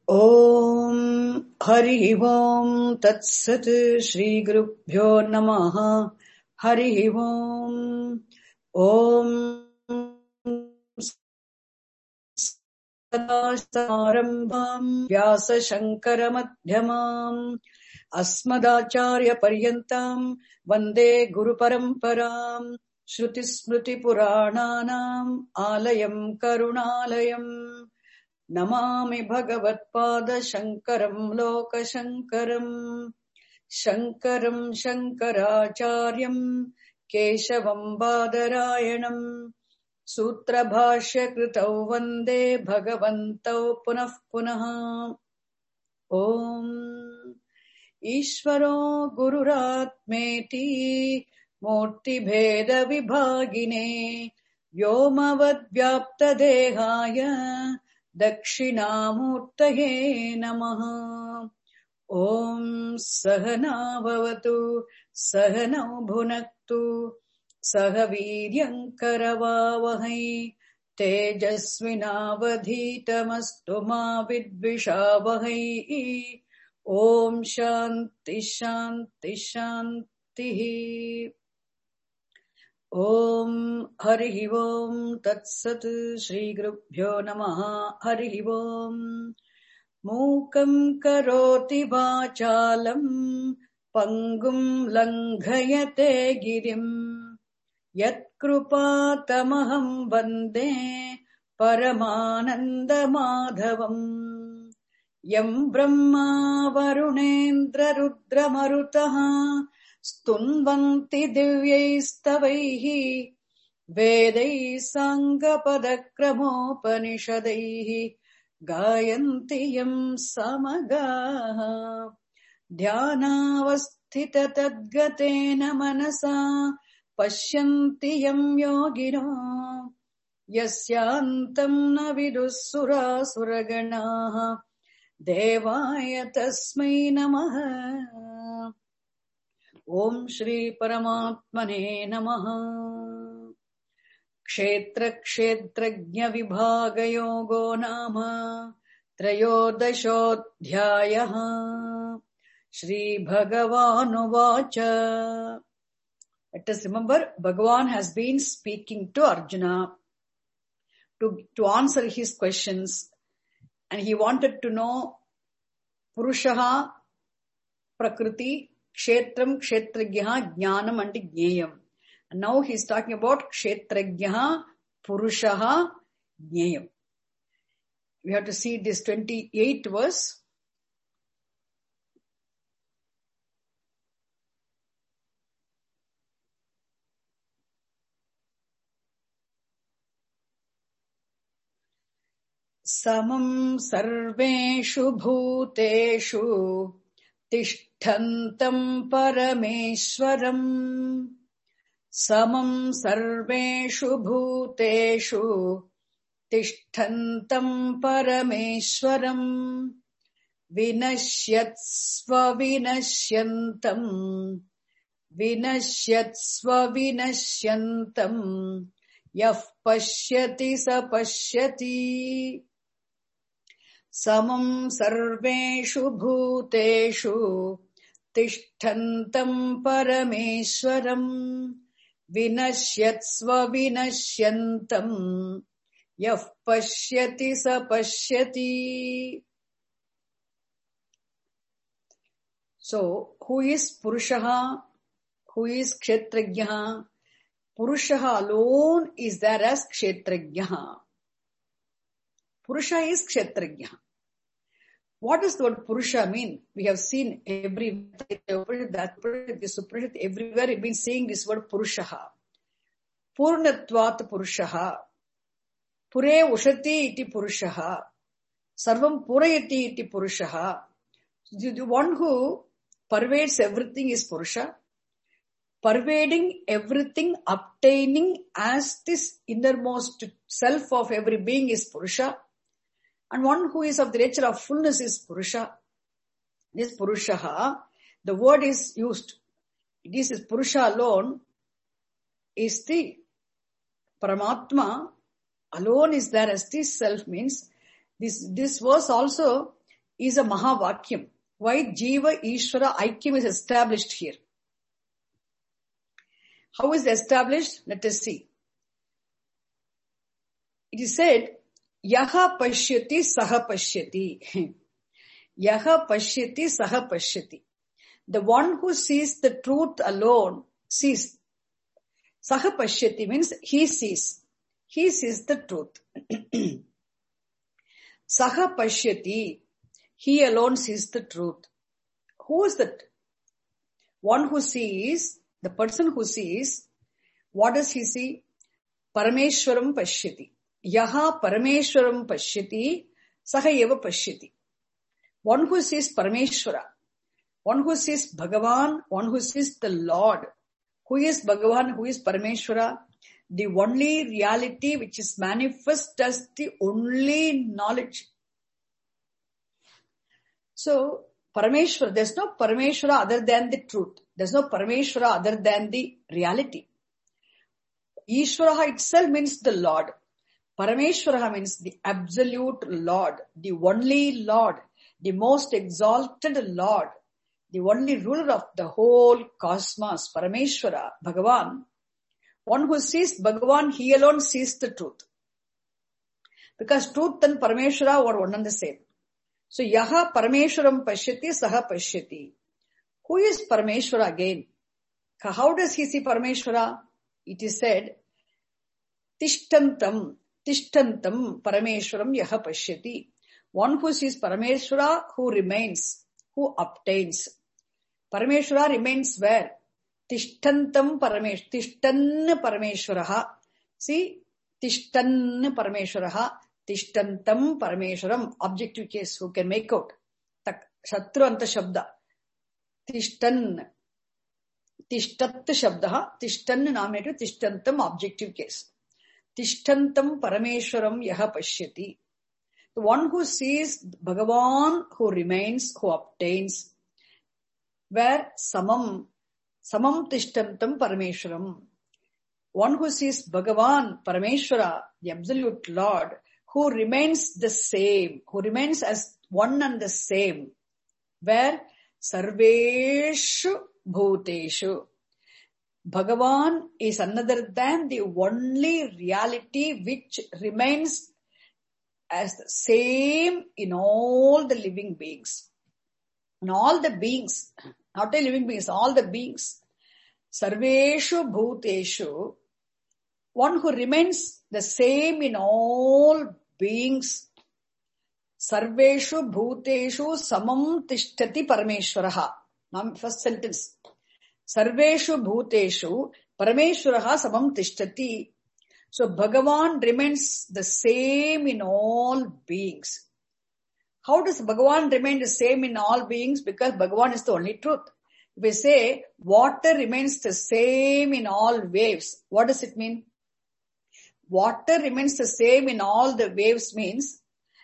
ओम हरि ओम तत्सत् श्री गुरुभ्यो नमः। हरि ओम ओम सदाशिवसमारम्भाम् व्यासशङ्करमध्यमाम् अस्मदाचार्यपर्यन्ताम् वन्दे गुरुपरम्पराम्। श्रुतिस्मृतिपुराणानाम् आलयम् करुणालयम् नमामि भगवत्पादशङ्करम् लोकशङ्करम्। शङ्करम् शङ्कराचार्यम् केशवम् बादरायणम् सूत्रभाष्यकृतौ वन्दे भगवन्तौ पुनः पुनः। ॐ ईश्वरो गुरुरात्मेति मूर्तिभेदविभागिने व्योमवद्व्याप्तदेहाय दक्षिणामूर्तये नमः। ॐ सहना भवतु सहनौ भुनक्तु सह वीर्यं करवावहै तेजस्विनावधीतमस्तु मा विद्विषावहै। ॐ शान्ति शान्ति शान्तिः। ॐ हरिः ओम् तत्सत् श्रीगुरुभ्यो नमः। हरिः ओम् मूकं करोति वाचालं पङ्गुं लङ्घयते गिरिं यत्कृपातमहं वन्दे परमानन्दमाधवम्। यं ब्रह्मा वरुणेन्द्ररुद्रमरुतः स्तुन्वन्ति दिव्यैस्तवैः वेदैः साङ्गपदक्रमोपनिषदैः गायन्ति यं समगाः। ध्यानावस्थिततद्गतेन मनसा पश्यन्ति यं योगिनो यस्यान्तं न विदुः सुरासुरगणाः। देवाय तस्मै नमः। ॐ श्री परमात्मने नमः। क्षेत्रक्षेत्रज्ञविभागयोगो नाम त्रयोदशोऽध्यायः। श्रीभगवानुवाच। Let us remember, Bhagavan has been speaking to Arjuna to answer his questions, and he wanted to know Purushaha, Prakriti, Kshetram, Kshetrajnaha, Jnanam and Jneyam. And now he is talking about Kshetrajnaha, Purushaha, Jneyam. We have to see this 28th verse. समं सर्वेषु भूतेषु तिष्ठन्तं परमेश्वरम्। समं सर्वेषु भूतेषु तिष्ठन्तं परमेश्वरम्। विनश्यत्स्वविनश्यन्तम् विनश्यत्स्वविनश्यन्तम् यः पश्यति स पश्यति। समं सर्वेषु भूतेषु तिष्ठन्तं परमेश्वरम्। विनश्यत्स्वविनश्यन्तं यः पश्यति स पश्यति. So, who is Purushaha? Who is Kshetrajnaha? Purushaha alone is there as Kshetrajnaha. Purusha is Kshetrajnaha. What does the word Purusha mean? We have seen this Upanishad, everywhere we've been seeing this word Purushaha. Purnatvat Purushaha. Pure Ushati iti Purushaha. Sarvam Purayati iti Purushaha. The one who pervades everything is Purusha. Pervading everything, obtaining as this innermost self of every being is Purusha. And one who is of the nature of fullness is Purusha. This Purushaha, the word is used. This is Purusha alone, is the Paramatma alone is there as this self means. This verse also is a Mahavakyam. Why Jiva Ishvara Aikyam is established here? How is it established? Let us see. It is said, Yaha Pashyati Saha Pashyati. Yaha Pashyati Saha Pashyati. The one who sees the truth alone sees. Saha Pashyati means he sees. He sees the truth. Saha Pashyati. He alone sees the truth. Who is that? One who sees, the person who sees, what does he see? Parameshwaram Pashyati. Yaha Parameshwaram Pashyati, Saha Eva Pashyati. One who sees Parameshwara, one who sees Bhagavan, one who sees the Lord. Who is Bhagavan? Who is Parameshwara? The only reality which is manifest as the only knowledge. So, Parameshwara, there's no Parameshwara other than the truth. There's no Parameshwara other than the reality. Ishvara itself means the Lord. Parameshwara means the absolute Lord, the only Lord, the most exalted Lord, the only ruler of the whole cosmos, Parameshwara, Bhagavan. One who sees Bhagavan, he alone sees the truth. Because truth and Parameshwara are one and the same. So, Yaha Parameshwaram Pashyati Saha Pashyati. Who is Parameshwara again? How does he see Parameshwara? It is said, Tishtantam Parameshwaram Yaha Pashyati. One who sees Parameshwara, who remains, who obtains. Parameshwara remains where? Tishtantam Parameshwaraha. See, Tishtan Parameshwaraha. Tishtantam Parameshwaram, objective case, who can make out? Shatru anta shabda. Tishtan. Tishtat shabdaha. Tishtan nominative, Tishtantam objective case. Tishtantam Parameshwaram Yaha Pashyati. The one who sees Bhagavan, who remains, who obtains. Where Samam Tishtantam Parameshwaram. One who sees Bhagavan, Parameshwara, the absolute Lord, who remains the same, who remains as one and the same. Where? Sarveshu Bhuteshu. Bhagavan is another than the only reality which remains as the same in all the living beings. In all the beings, not the living beings, all the beings. Sarveshu Bhuteshu. One who remains the same in all beings. Sarveshu Bhuteshu Samam Tishtati Parameshwaraha. Now, first sentence. Sarveshu Bhuteshu Parameshwaraha Samam Tishtati. So, Bhagavan remains the same in all beings. How does Bhagavan remain the same in all beings? Because Bhagavan is the only truth. If we say water remains the same in all waves, what does it mean? Water remains the same in all the waves means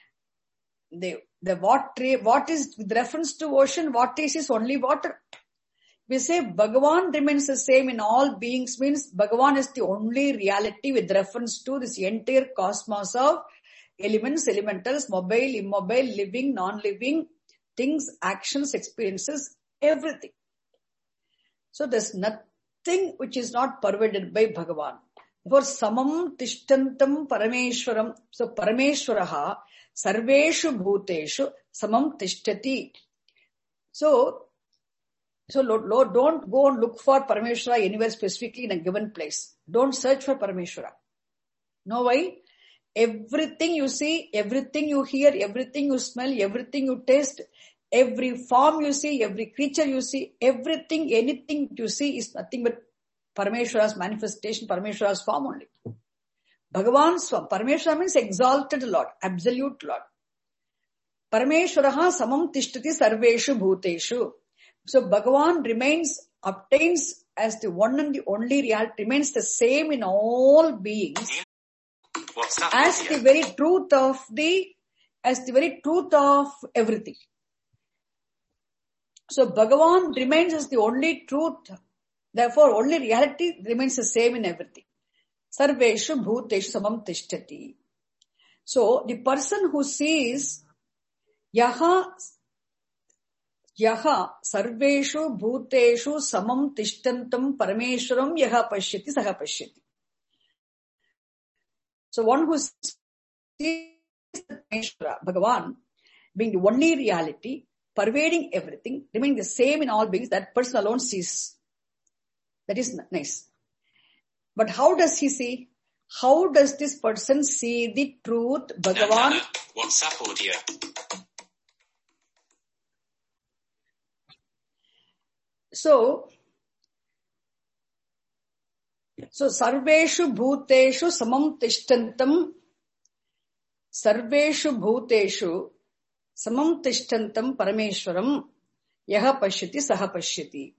the water, what is with reference to ocean, what is only water. We say Bhagavan remains the same in all beings means Bhagavan is the only reality with reference to this entire cosmos of elements, elementals, mobile, immobile, living, non-living, things, actions, experiences, everything. So there's nothing which is not pervaded by Bhagavan. For Samam Tishtantam Parameshwaram. So Parameshwaraha Sarveshu Bhuteshu Samam Tishtati. So don't go and look for Parameshwara anywhere specifically in a given place. Don't search for Parameshwara. Know why? Everything you see, everything you hear, everything you smell, everything you taste, every form you see, every creature you see, everything, anything you see is nothing but Parameshwara's manifestation, Parameshwara's form only. Bhagavan's form. Parameshwara means exalted Lord, absolute Lord. Parameshwaraha Samam Tishtati Sarveshu Bhuteshu. So Bhagavan obtains as the one and the only reality, remains the same in all beings as the very truth of everything. So Bhagavan remains as the only truth, therefore only reality remains the same in everything. Sarveshu Bhuteshu Samam Tishtati. So the person who sees Yaha sarveshu bhuteshu samam tishtantam parameshwaram yaha pashyati saha pashyati. So one who sees Parameshwara, Bhagavan, being the only reality, pervading everything, remaining the same in all beings, that person alone sees. That is nice. But how does he see? How does this person see the truth, Bhagavan? WhatsApp audio. So sarveshu bhuteshu samam tishtantam, sarveshu bhuteshu samam tishtantam parameshwaram yaha pashyati saha pashyati.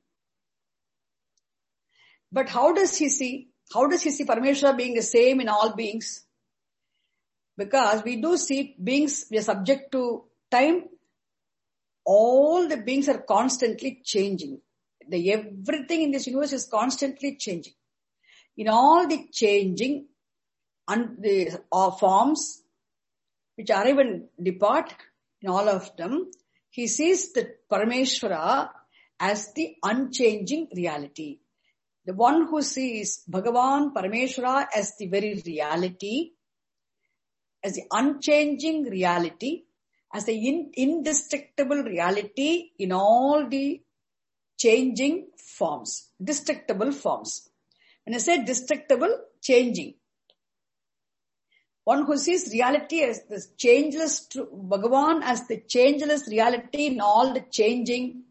But how does he see? How does he see Parameshwara being the same in all beings? Because we do see beings, we are subject to time. All the beings are constantly changing. Everything in this universe is constantly changing. In all the changing and the forms which arrive and depart, in all of them, he sees the Parameshwara as the unchanging reality. The one who sees Bhagavan, Parameshwara as the very reality, as the unchanging reality, as the indestructible reality in all the changing forms, destructible forms. When I say destructible, changing. One who sees reality as the changeless, Bhagavan as the changeless reality in all the changing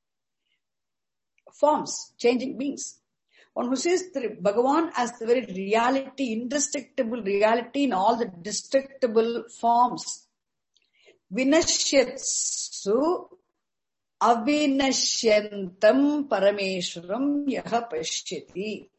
forms, changing beings. One who sees the Bhagavan as the very reality, indestructible reality in all the destructible forms. Vinashyatsu avinashyantam parameshwaram yaha pashyati.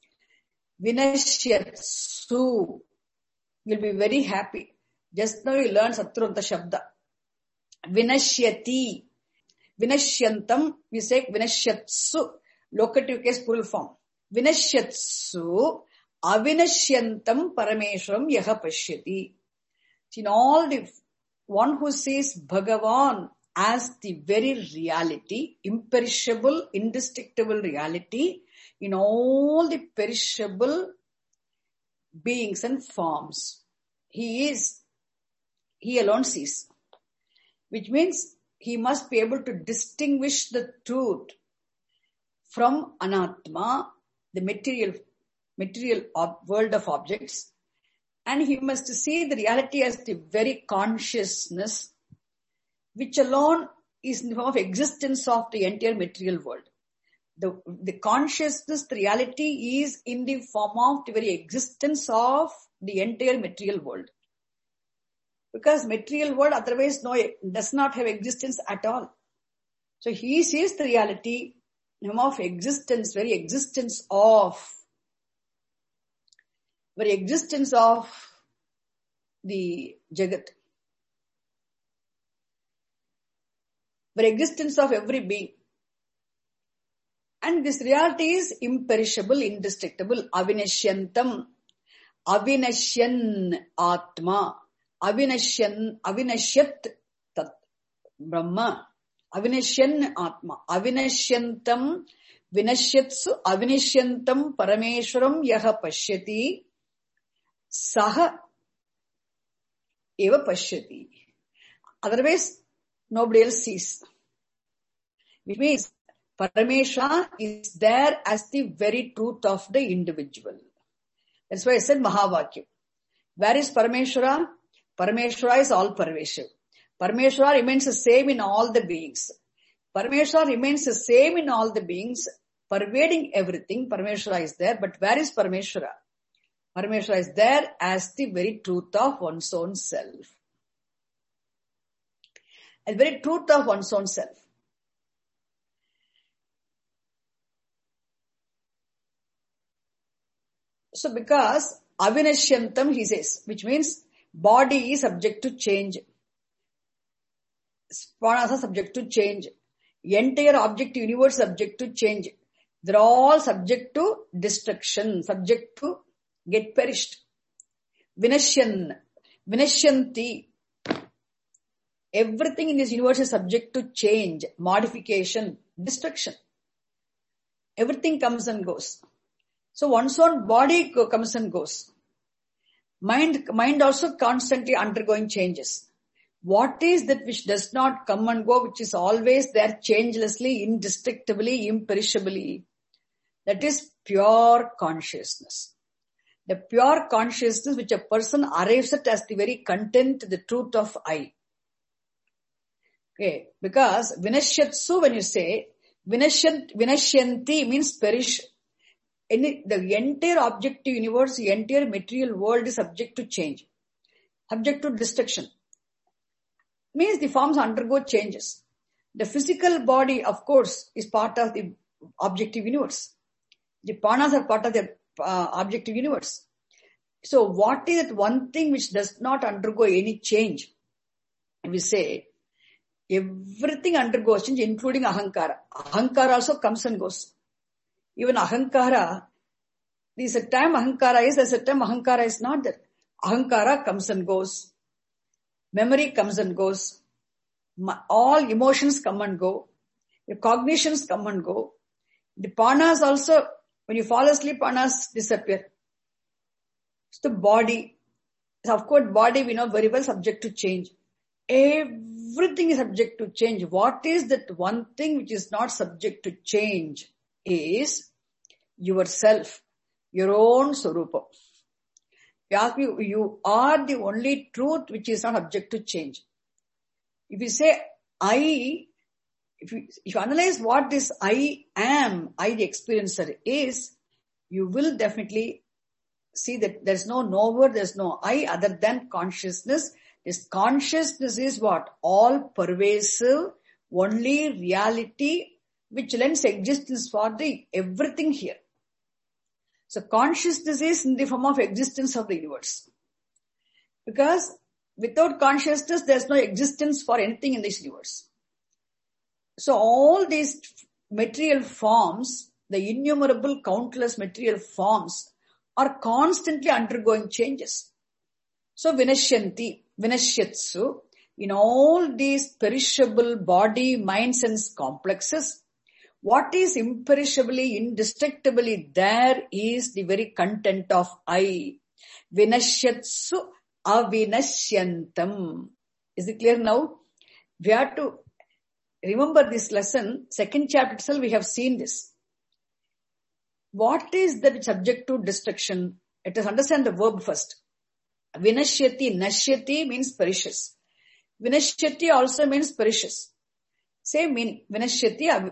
Vinashyatsu. You'll be very happy. Just now you learned Satranta Shabda. Vinashyati. Vinashyantam, we say vinashyatsu. Locative case plural form. Vinashyatsu avinashyantam parameshwaram yaha pashyati. In all the one who sees Bhagavan as the very reality, imperishable, indestructible reality in all the perishable beings and forms. He alone sees. Which means he must be able to distinguish the truth from anatma, the material world of objects, and he must see the reality as the very consciousness, which alone is in the form of existence of the entire material world. The consciousness, the reality is in the form of the very existence of the entire material world. Because material world otherwise does not have existence at all. So he sees the reality in the form of existence, very existence of the Jagat. Very existence of every being. And this reality is imperishable, indestructible. Avinashyantam. Avinashyan Atma. Avinashyat Tat Brahma. Avinashyan Atma. Avinashyantam. Vinashyatsu avinashyantam parameshwaram yaha pashyati. Saha eva pashyati. Otherwise, nobody else sees. Which means Parameshwara is there as the very truth of the individual. That's why I said Mahavakya. Where is Parameshwara? Parameshwara is all Parveshiv. Parameshwara remains the same in all the beings. Parameshwara remains the same in all the beings, pervading everything. Parameshwara is there, but where is Parameshwara? Parameshwara is there as the very truth of one's own self. The very truth of one's own self. So because avinashyantam, he says, which means body is subject to change. Spanas are subject to change. Entire object universe subject to change. They're all subject to destruction, subject to get perished. Vinashyanti. everything in this universe is subject to change, modification, destruction. Everything comes and goes. So one's own body comes and goes. Mind also constantly undergoing changes. What is that which does not come and go, which is always there changelessly, indestructibly, imperishably? That is pure consciousness. The pure consciousness which a person arrives at as the very content, the truth of I. Okay, because vinashyatsu, when you say, vinashyanti means perish. The entire objective universe, the entire material world is subject to change, subject to destruction. Means the forms undergo changes. The physical body, of course, is part of the objective universe. The panas are part of the objective universe. So what is that one thing which does not undergo any change? We say everything undergoes change, including ahankara. Ahankara also comes and goes. Even ahankara, there's a time ahankara is, there's a time ahankara is not there. Ahankara comes and goes. Memory comes and goes. All emotions come and go. The cognitions come and go. The panas also, when you fall asleep, panas disappear. So the body, of course, body we know very well subject to change. Everything is subject to change. What is that one thing which is not subject to change is yourself, your own swarupa. You ask me, you are the only truth which is not subject to change. If you say I, if you analyze what this I am, I the experiencer is, you will definitely see that there's no knower, there's no I other than consciousness. This consciousness is what? All pervasive, only reality which lends existence for the everything here. So consciousness is in the form of existence of the universe. Because without consciousness, there's no existence for anything in this universe. So all these material forms, the innumerable countless material forms are constantly undergoing changes. So vinashyanti, vinashyatsu, in all these perishable body, mind, sense complexes, what is imperishably, indestructibly there is the very content of I. Vinashyatsu avinashyantam. Is it clear now? We have to remember this lesson. Second chapter itself we have seen this. What is that subject to destruction? Let us understand the verb first. Vinashyati, nashyati means perishes. Vinashyati also means perishes. Same meaning. Vinashyati,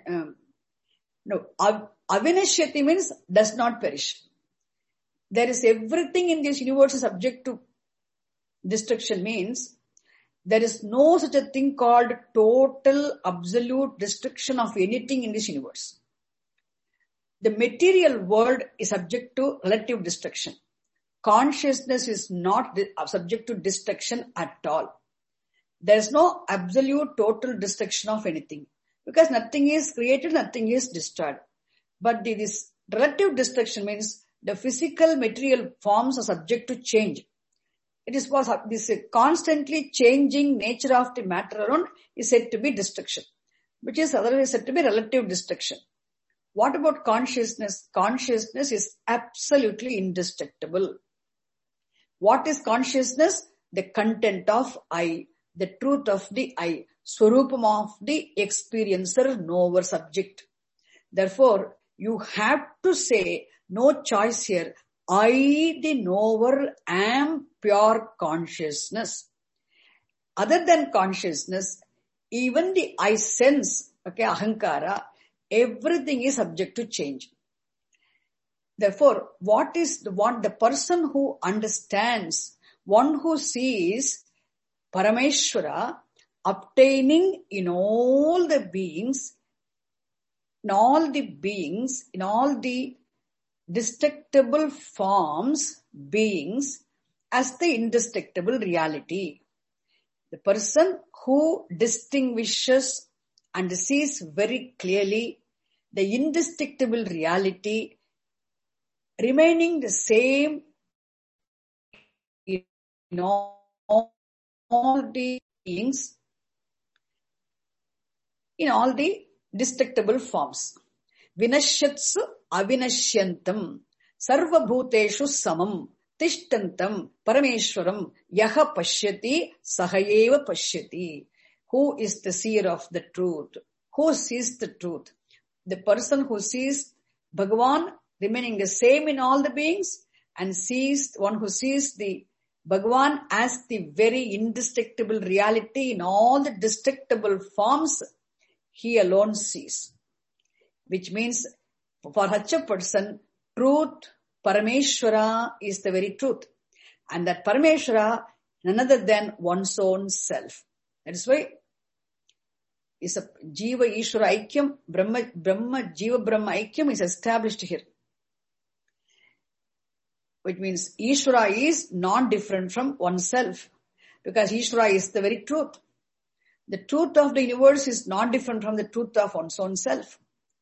avinashyati means does not perish. There is everything in this universe is subject to destruction means there is no such a thing called total absolute destruction of anything in this universe. The material world is subject to relative destruction. Consciousness is not subject to destruction at all. There is no absolute total destruction of anything because nothing is created, nothing is destroyed. But this relative destruction means the physical material forms are subject to change. It is this constantly changing nature of the matter around is said to be destruction, which is otherwise said to be relative destruction. What about consciousness? Consciousness is absolutely indestructible. What is consciousness? The content of I, the truth of the I, swarupam of the experiencer, knower, subject. Therefore, you have to say, no choice here, I, the knower, am pure consciousness. Other than consciousness, even the I sense, okay, ahankara, everything is subject to change. Therefore, what is the person who understands, one who sees Parameshwara obtaining in all the beings, in all the destructible forms, beings, as the indestructible reality. The person who distinguishes and sees very clearly the indestructible reality remaining the same in all the beings in all the destructible forms. Vinashyatsu avinashyantam sarva bhuteshu samam tishtantam parameshwaram yaha pashyati sahayeva pashyati. Who is the seer of the truth? Who sees the truth? The person who sees Bhagavan remaining the same in all the beings and sees one who sees the Bhagavan as the very indestructible reality in all the destructible forms, he alone sees. Which means for such a person, truth, Parameshwara is the very truth. And that Parameshwara, none other than one's own self. That is why is a Jiva Ishvara Aikyam, Brahma Jiva Brahma Aikyam is established here. Which means Ishvara is not different from oneself. Because Ishvara is the very truth. The truth of the universe is not different from the truth of one's own self.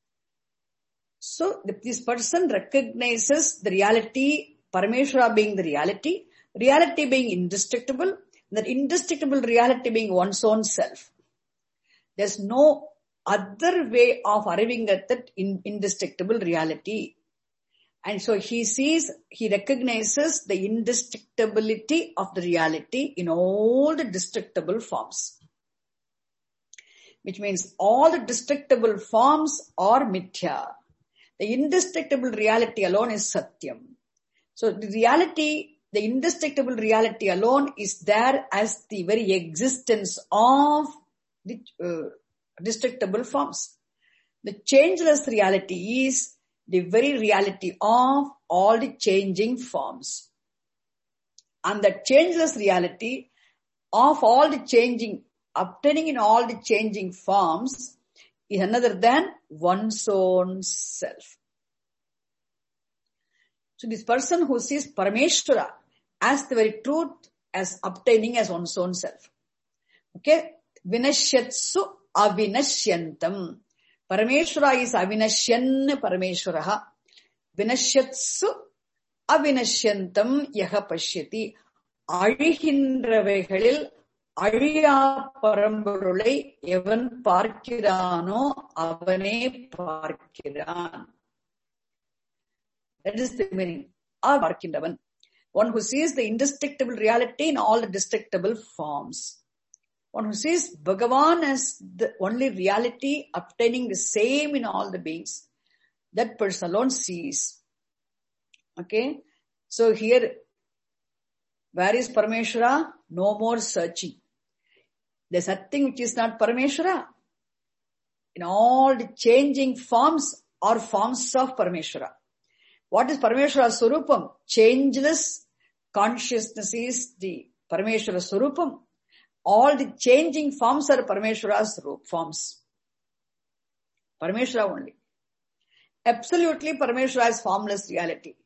So this person recognizes the reality, Parameshwara being the reality being indestructible, that indestructible reality being one's own self. There's no other way of arriving at that indestructible reality. And so he recognizes the indestructibility of the reality in all the destructible forms. Which means all the destructible forms are mithya. The indestructible reality alone is satyam. So the indestructible reality alone is there as the very existence of the destructible forms. The changeless reality is the very reality of all the changing forms. And the changeless reality of all the changing, obtaining in all the changing forms is another than one's own self. So this person who sees Parameshwara as the very truth, as obtaining as one's own self. Okay? Vinashyatsu avinashyantam. Parameshwara is avinashyan Parameshwaraha. Vinashyatsu avinashyantam yaha pashyati. Azhigindraவைகளில் அழியா பரம்பொருளை எவன் பார்க்கிறானோ அவனே பார்க்கிறான். That is the meaning. பார்க்கின்றவன். One who sees the indestructible reality in all the destructible forms. One who sees Bhagavan as the only reality obtaining the same in all the beings. That person alone sees. Okay? So here, where is Parameshwara? No more searching. There's nothing which is not Parameshwara. In all the changing forms are forms of Parameshwara. What is Parameshwara Swarupam? Changeless consciousness is the Parameshwara Swarupam. All the changing forms are Parameshwara's forms. Parameshwara only. Absolutely Parameshwara is formless reality.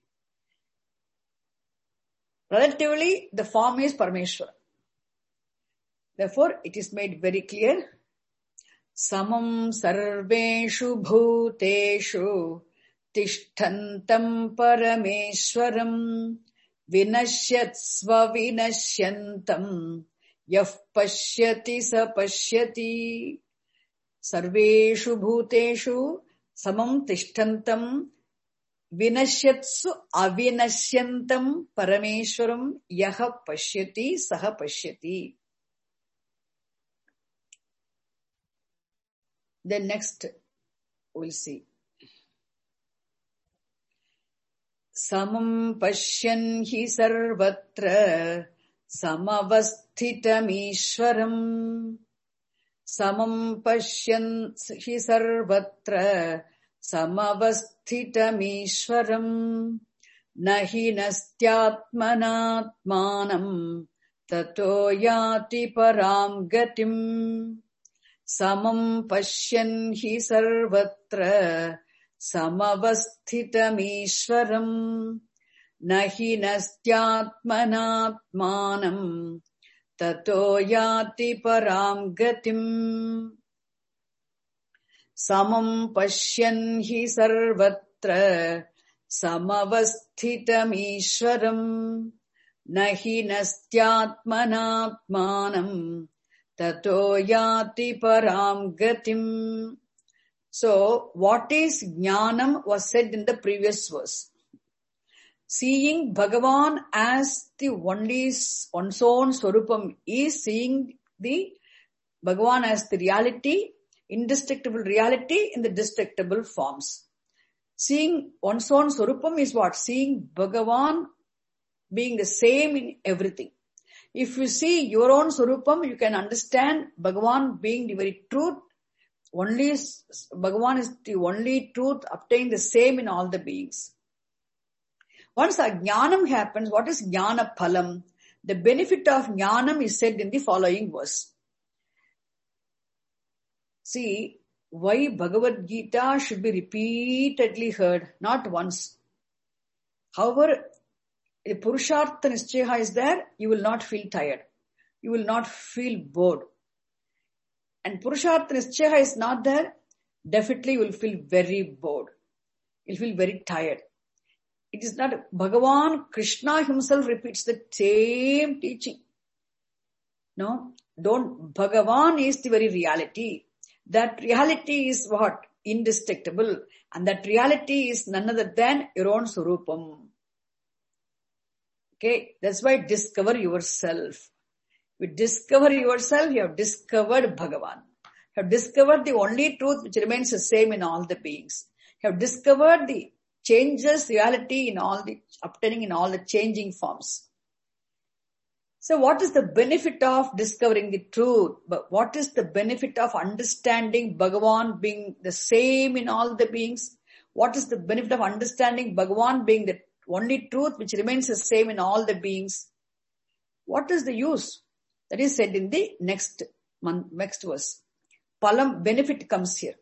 Relatively, the form is Parameshwara. Therefore, it is made very clear. Samam sarveshu bhuteshu tishtantam parameshwaram vinashyatsva vinashyantam yah pashyati sa pashyati. Sarveshu bhuteshu samam tishtantam vinashyatsu avinashyantam parameshwaram yaha pashyati saha pashyati. Then next we'll see. Samam pashyan hi sarvatra samavasthitam ishwaram. Samam pashyan hi sarvatra samavasthitam ishwaram. Nahi nastyatmanatmanam tato yati param gatim. Samam pashyan hi sarvatra samavasthitam ishwaram. Nahi nastyatmanatmanam tato yati param gatim. Samam pashyan hi sarvatra samavasthitam ishwaram. Nahi nastyatmanatmanam tato yati param gatim. So, what is jnanam was said in the previous verse. Seeing Bhagavan as the only one's own Swarupam is seeing the Bhagavan as the reality, indestructible reality in the destructible forms. Seeing one's own Swarupam is what? Seeing Bhagavan being the same in everything. If you see your own Swarupam, you can understand Bhagavan being the very truth. Only Bhagavan is the only truth, obtained the same in all the beings. Once a jnanam happens, what is jnana phalam? The benefit of jnanam is said in the following verse. See, why Bhagavad Gita should be repeatedly heard, not once. However, the Purushartha Nischaya is there, you will not feel tired. You will not feel bored. And Purushartha Nischaya is not there, definitely you will feel very bored. You will feel very tired. It is not Bhagavan, Krishna himself repeats the same teaching. No, Bhagavan is the very reality. That reality is what? Indestructible. And that reality is none other than your own Swarupam. Okay, that's why discover yourself. You discover yourself, you have discovered Bhagavan. You have discovered the only truth which remains the same in all the beings. You have discovered the changes reality in all the, obtaining in all the changing forms. So what is the benefit of discovering the truth? But what is the benefit of understanding Bhagavan being the same in all the beings? What is the benefit of understanding Bhagavan being the only truth which remains the same in all the beings? What is the use? That is said in the next verse. Palam, benefit comes here.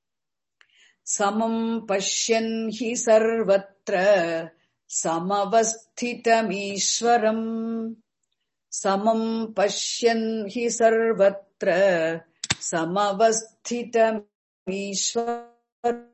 Samam pashyan hi sarvatra samavasthitam ishwaram. Samam pashyan hi sarvatra samavasthitam ishwaram.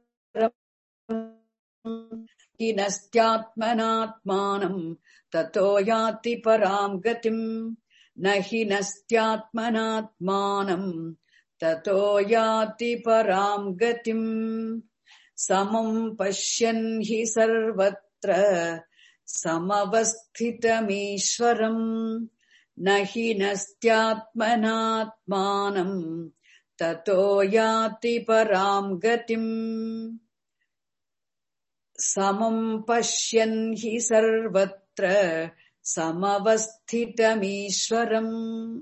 Nastyatmanatmanam tato yati param gatim. Nahi nastyatmanatmanam tato yati param gatim. Samam pashyan hi sarvatra samavasthitam ishwaram. Nahi nastyatmanatmanam tato yati param gatim. Samam pashyan hi sarvatra samavasthitam ishwaram.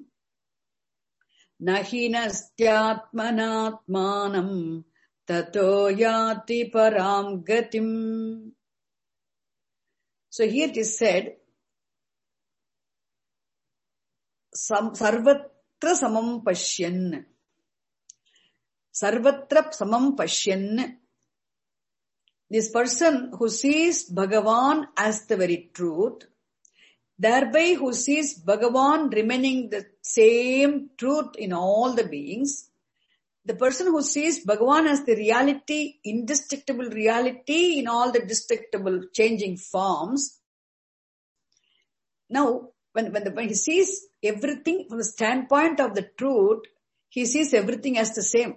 Nahi nastyatmanatmanam tato yati param gatim. So here it is said, sarvatra samam pashyan. Sarvatra samam pashyan. This person who sees Bhagavan as the very truth, thereby who sees Bhagavan remaining the same truth in all the beings, the person who sees Bhagavan as the reality, indestructible reality in all the destructible changing forms. Now, when he sees everything from the standpoint of the truth, he sees everything as the same.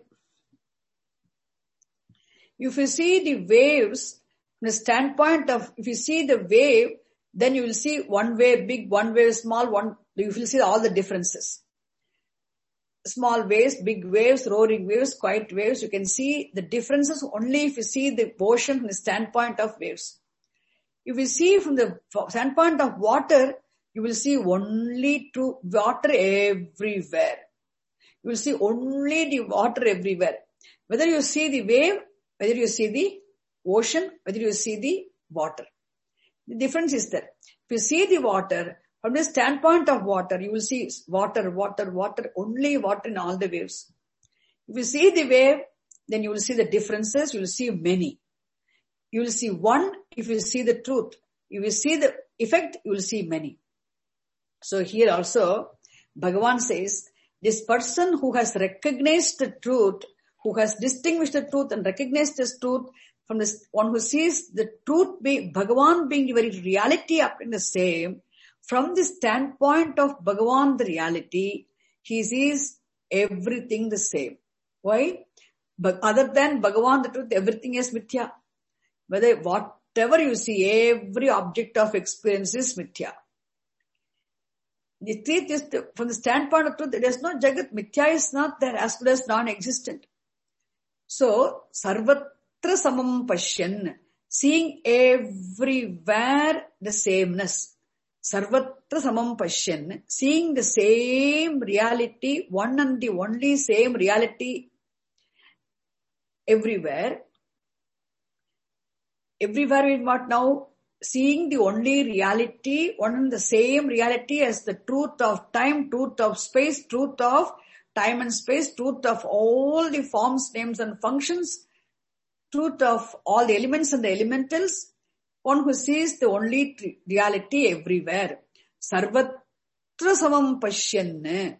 If you see the waves from the standpoint of, if you see the wave, then you will see one wave big, one wave small, you will see all the differences. Small waves, big waves, roaring waves, quiet waves, you can see the differences only if you see the ocean from the standpoint of waves. If you see from the standpoint of water, you will see only true water everywhere. You will see only the water everywhere. Whether you see the wave, whether you see the ocean, whether you see the water. The difference is there. If you see the water, from the standpoint of water, you will see water, water, water, only water in all the waves. If you see the wave, then you will see the differences, you will see many. You will see one if you see the truth. If you see the effect, you will see many. So here also, Bhagavan says, this person who has recognized the truth, who has distinguished the truth and recognized this truth from this one who sees the truth being, Bhagavan being the very reality up in the same, from the standpoint of Bhagavan, the reality, he sees everything the same. Why? But other than Bhagavan, the truth, everything is mithya. Whatever you see, every object of experience is mithya. The truth is, from the standpoint of truth, there is no Jagat. Mithya is not there, as well as non-existent. So, sarvatra samam pashyan, seeing everywhere the sameness. Sarvatra samam pashyan, seeing the same reality, one and the only same reality everywhere. Everywhere in what now? Seeing the only reality, one and the same reality as the truth of time, truth of space, truth of time and space, truth of all the forms, names and functions, truth of all the elements and the elementals, one who sees the only reality everywhere. Sarvatra samam pashyan.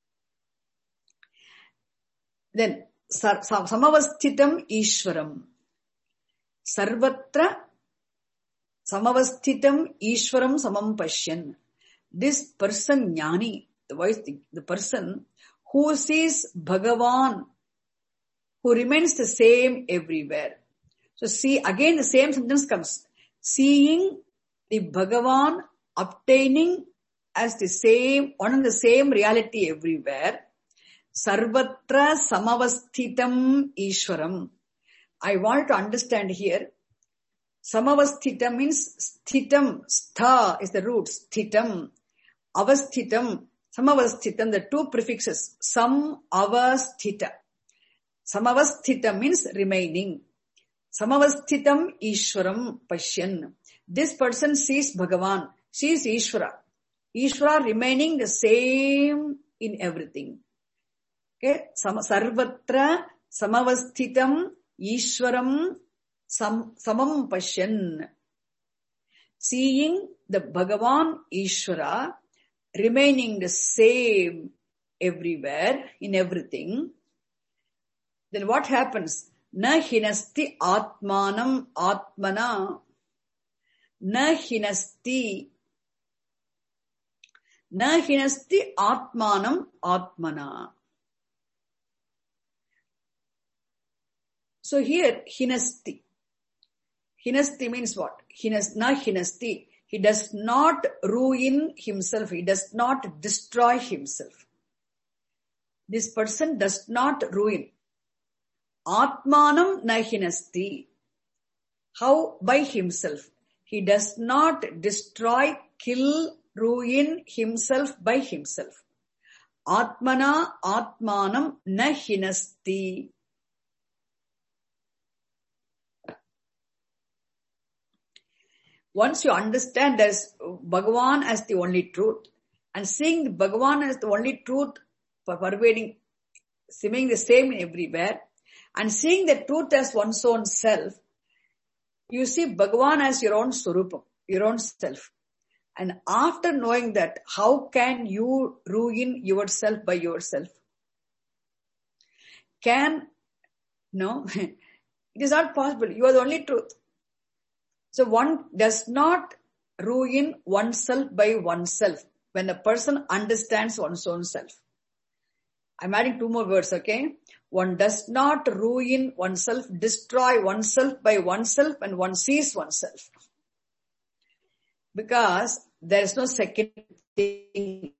Then, samavasthitam Ishwaram. Sarvatra samavasthitam Ishwaram samam pashyan. This person, jnani, the person who sees Bhagavan, who remains the same everywhere. So see, again the same sentence comes. Seeing the Bhagavan obtaining as the same, one and the same reality everywhere. Sarvatra samavasthitam Ishwaram. I want to understand here. Samavasthitam means sthitam. Stha is the root. Sthitam. Avasthitam. Samavasthitam, the two prefixes. Sam, avasthita. Samavasthitam means remaining. Samavasthitam Ishwaram Pashyan. This person sees Bhagavan, sees Ishvara. Ishvara remaining the same in everything. Okay? Sarvatra samavasthitam Ishwaram samam Pashyan. Seeing the Bhagavan Ishvara remaining the same everywhere, in everything. Then what happens? Na hinasti atmanam atmana. Na hinasti atmanam atmana. So here, hinasti. Hinasti means what? Na hinasti. He does not ruin himself. He does not destroy himself. This person does not ruin. Atmanam na hinasti. How? By himself. He does not destroy, kill, ruin himself by himself. Atmana atmanam na hinasti. Once you understand there's Bhagavan as the only truth, and seeing Bhagavan as the only truth pervading, seeming the same everywhere, and seeing the truth as one's own self, you see Bhagavan as your own Swarupam, your own self. And after knowing that, how can you ruin yourself by yourself? No, it is not possible. You are the only truth. So one does not ruin oneself by oneself when a person understands one's own self. I'm adding two more words, okay? One does not ruin oneself, destroy oneself by oneself when one sees oneself. Because there is no second thing.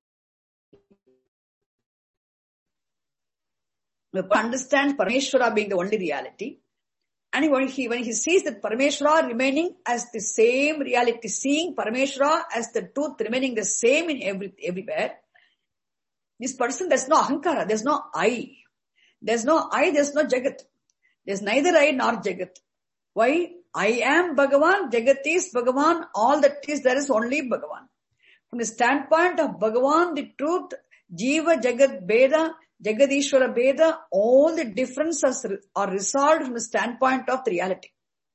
When one understands Parameshwara being the only reality, and when he sees that Parameshwara remaining as the same reality, seeing Parameshwara as the truth remaining the same in everywhere, this person, there's no ahankara, there's no I. There's no I, there's no Jagat. There's neither I nor Jagat. Why? I am Bhagavan, Jagat is Bhagavan, all that is there is only Bhagavan. From the standpoint of Bhagavan, the truth, Jiva, Jagat, Beda, Jagadishwara, Beda, all the differences are resolved from the standpoint of the reality.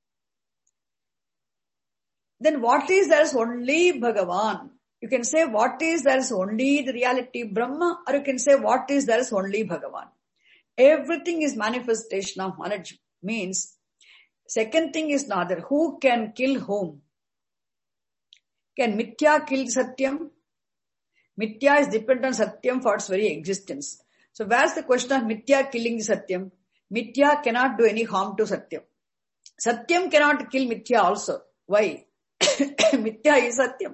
Then what is there is only Bhagavan. You can say what is there is only the reality Brahma, or you can say what is there is only Bhagavan. Everything is manifestation of knowledge. Means, second thing is neither. Who can kill whom? Can Mithya kill Satyam? Mithya is dependent on Satyam for its very existence. So where's the question of Mithya killing the Satyam? Mithya cannot do any harm to Satyam. Satyam cannot kill Mithya also. Why? Mithya is Satyam.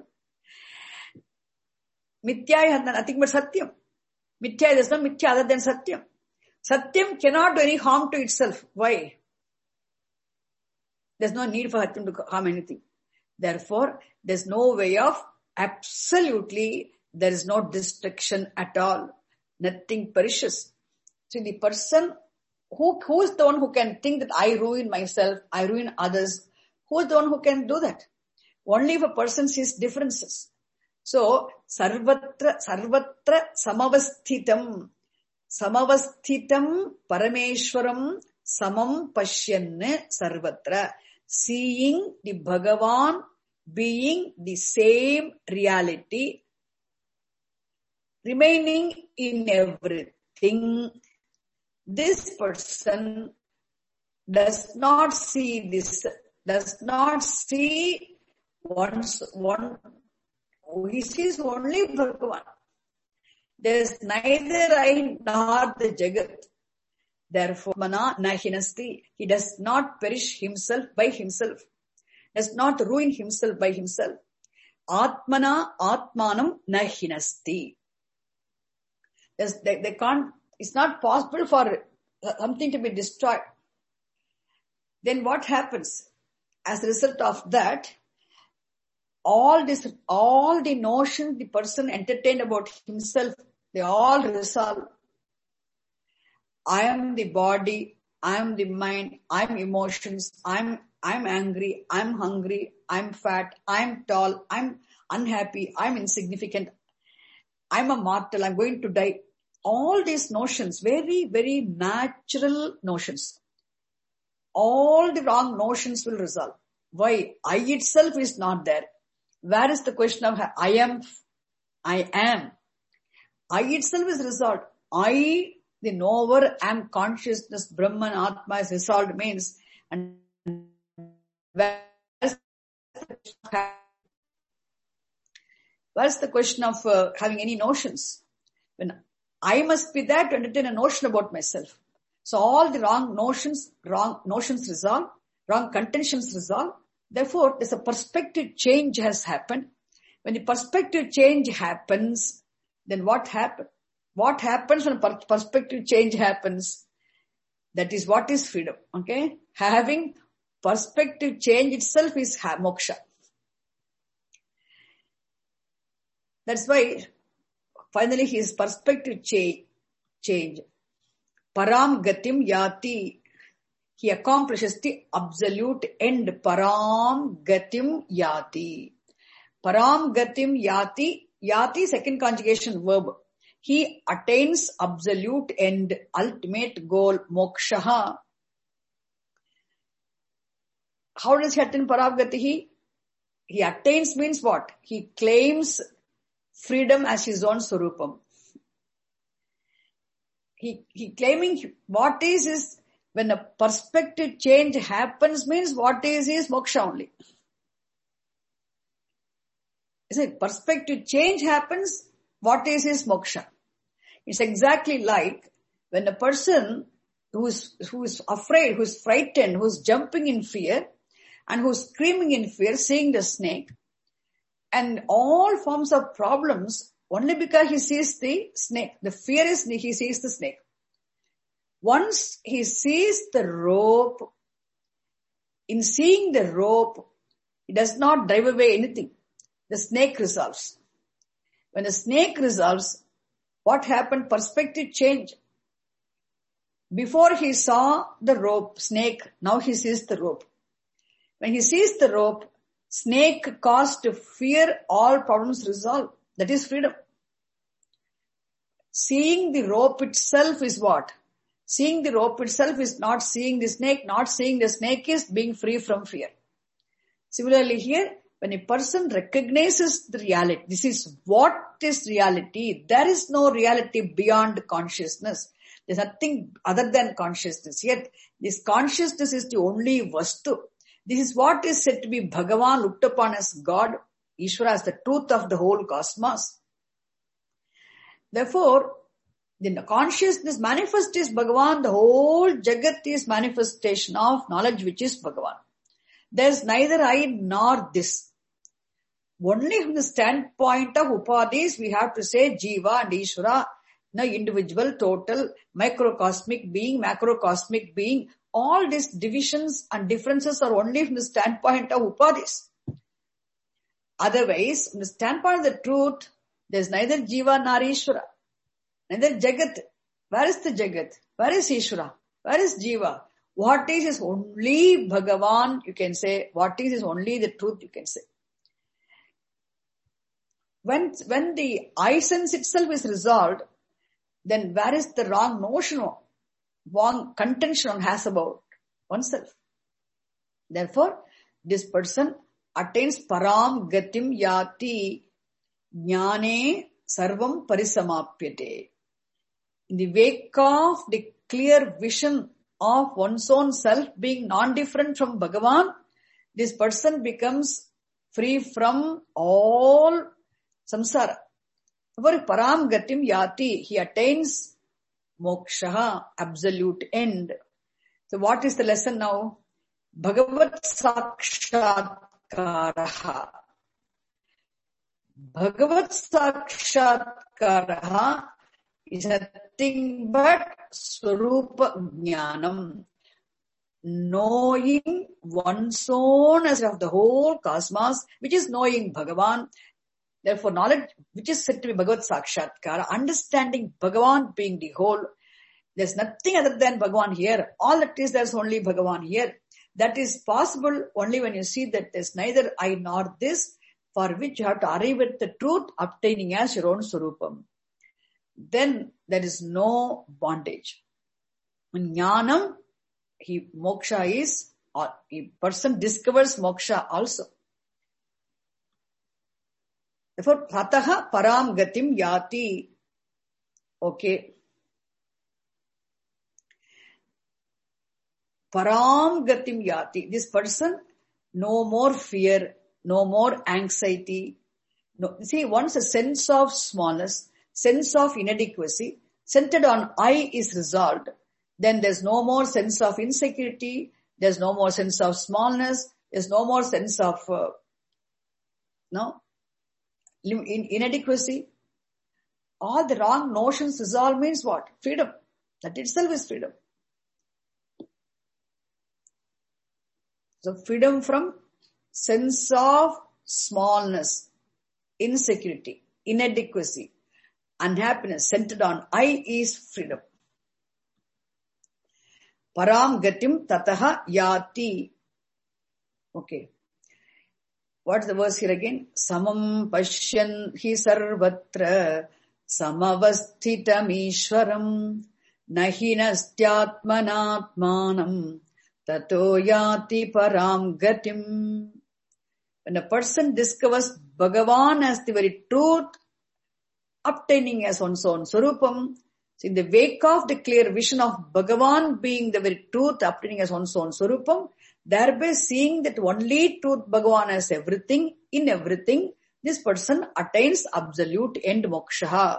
Mithya is nothing but Satyam. Mithya is no Mithya other than Satyam. Satyam cannot do any harm to itself. Why? There's no need for Satyam to harm anything. Therefore, there's no way of absolutely, there is no destruction at all. Nothing perishes. So the person who is the one who can think that I ruin myself, I ruin others? Who is the one who can do that? Only if a person sees differences. So, sarvatra samavasthitam parameshwaram samam pashyan sarvatra. Seeing the Bhagavan being the same reality, remaining in everything. This person does not see this, does not see one, he sees only Bhagavan. There is neither I nor the Jagat. Therefore, mana na hinasti. He does not perish himself by himself. Does not ruin himself by himself. Atmana atmanam na hinasti. They can't, it's not possible for something to be destroyed. Then what happens? As a result of that, all the notions the person entertained about himself, they all resolve. I am the body, I am the mind, I am emotions, I'm angry, I'm hungry, I'm fat, I'm tall, I'm unhappy, I'm insignificant, I'm a mortal, I'm going to die. All these notions, very, very natural notions. All the wrong notions will resolve. Why? I itself is not there. Where is the question of I am? I itself is resolved. I, the knower, am consciousness, Brahman, Atma is resolved means, and where's the question of having any notions? When I must be there to entertain a notion about myself. So all the wrong notions resolve, wrong contentions resolve. Therefore, there's a perspective change has happened. When the perspective change happens, then what happens? What happens when perspective change happens? That is what is freedom. Okay? Having perspective change itself is moksha. That's why finally his perspective change. Param gatim yati. He accomplishes the absolute end. Param gatim yati. Param gatim yati. Yati, second conjugation verb. He attains absolute end, ultimate goal, moksha. How does he attain param gati? He attains means what? He claims freedom as his own swarupam. He claiming what is his, when a perspective change happens means what is his moksha only. Is it perspective change happens, what is his moksha? It's exactly like when a person who is afraid, who is frightened, who is jumping in fear and who is screaming in fear, seeing the snake, and all forms of problems only because he sees the snake. The fear is he sees the snake. Once he sees the rope, in seeing the rope, he does not drive away anything. The snake resolves. When the snake resolves, what happened? Perspective change. Before he saw the rope, snake, now he sees the rope. When he sees the rope, snake caused fear, all problems resolve. That is freedom. Seeing the rope itself is what? Seeing the rope itself is not seeing the snake. Not seeing the snake is being free from fear. Similarly here, when a person recognizes the reality, this is what is reality. There is no reality beyond consciousness. There's nothing other than consciousness. Yet, this consciousness is the only vastu. This is what is said to be Bhagavan looked upon as God, Ishvara as the truth of the whole cosmos. Therefore, the consciousness manifest is Bhagavan. The whole Jagat is manifestation of knowledge which is Bhagavan. There is neither I nor this. Only from the standpoint of Upadhis, we have to say Jiva and Ishvara, individual, total, microcosmic being, macrocosmic being. All these divisions and differences are only from the standpoint of Upadhis. Otherwise, from the standpoint of the truth, there is neither Jiva nor Ishvara. Neither Jagat. Where is the Jagat? Where is Ishvara? Where is Jiva? What is only Bhagavan, you can say. What is only the truth, you can say. When the I sense itself is resolved, then where is the wrong notion, wrong contention one has about oneself? Therefore, this person attains param gatim yati jnane sarvam parisamapyate. In the wake of the clear vision of one's own self being non-different from Bhagavan, this person becomes free from all samsara. For param gatim yati, he attains moksha, absolute end. So what is the lesson now? Bhagavat sakshatkaraha. Bhagavat sakshatkaraha is nothing but swarupa jnanam. Knowing one's own as of the whole cosmos, which is knowing Bhagavan. Therefore, knowledge, which is said to be Bhagavat Sakshatkara, understanding Bhagavan being the whole. There's nothing other than Bhagavan here. All that is, there's only Bhagavan here. That is possible only when you see that there's neither I nor this, for which you have to arrive at the truth, obtaining as your own Swarupam. Then there is no bondage. In Jnanam, moksha is, or a person discovers moksha also. Therefore, Tataha param gatim yati. Okay. Param gatim yati. This person, no more fear, no more anxiety. No, see, once a sense of smallness, sense of inadequacy, centered on I is resolved, then there's no more sense of insecurity, there's no more sense of smallness, there's no more sense of, inadequacy. All the wrong notions resolve means what? Freedom. That itself is freedom. So freedom from sense of smallness, insecurity, inadequacy, unhappiness centered on I is freedom. Param gatim tataha yati. Okay. What's the verse here again? Samam pashyan hi sarvatra samavasthitam ishwaram nahi nastyatmanatmanam tato yati param gatim. When a person discovers Bhagavan as the very truth, obtaining as one's own Swarupam, so in the wake of the clear vision of Bhagavan being the very truth, obtaining as one's own Swarupam, thereby seeing that only truth Bhagavan as everything, in everything, this person attains absolute end moksha.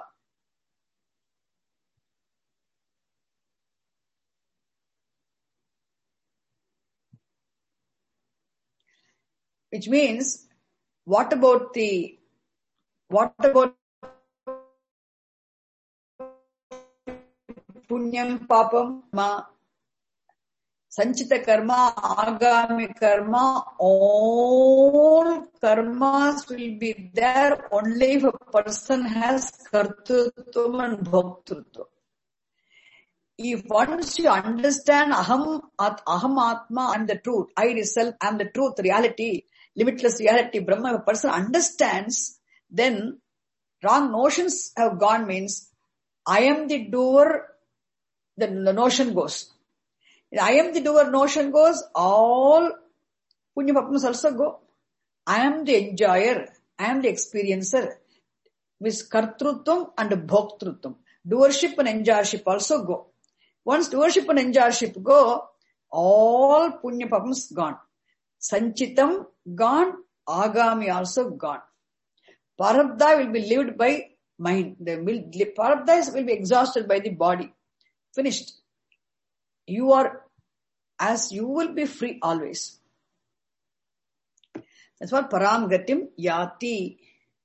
Which means, what about punyam papam ma? Sanchita karma, agami karma, all karmas will be there only if a person has kartrutvam and bhoktrutvam. If once you understand aham atma, I'm the truth, I itself am the truth, reality, limitless reality, Brahma, if a person understands, then wrong notions have gone means, I am the doer, the notion goes. I am the doer notion goes, all punya papams also go. I am the enjoyer, I am the experiencer. With kartrutvam and bhoktrutvam. Doership and enjoyership also go. Once doership and enjoyership go, all punya papams gone. Sanchitam gone, agami also gone. Prarabdha will be lived by mind. The paradise will be exhausted by the body. Finished. You will be free always. That's what param gatim yati.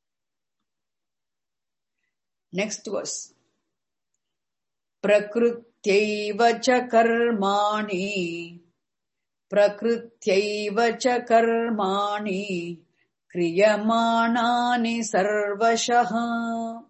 Next verse. Prakrutyaiva cha karmani. Prakrutyaiva cha karmani. Kriyamanani sarvashaha.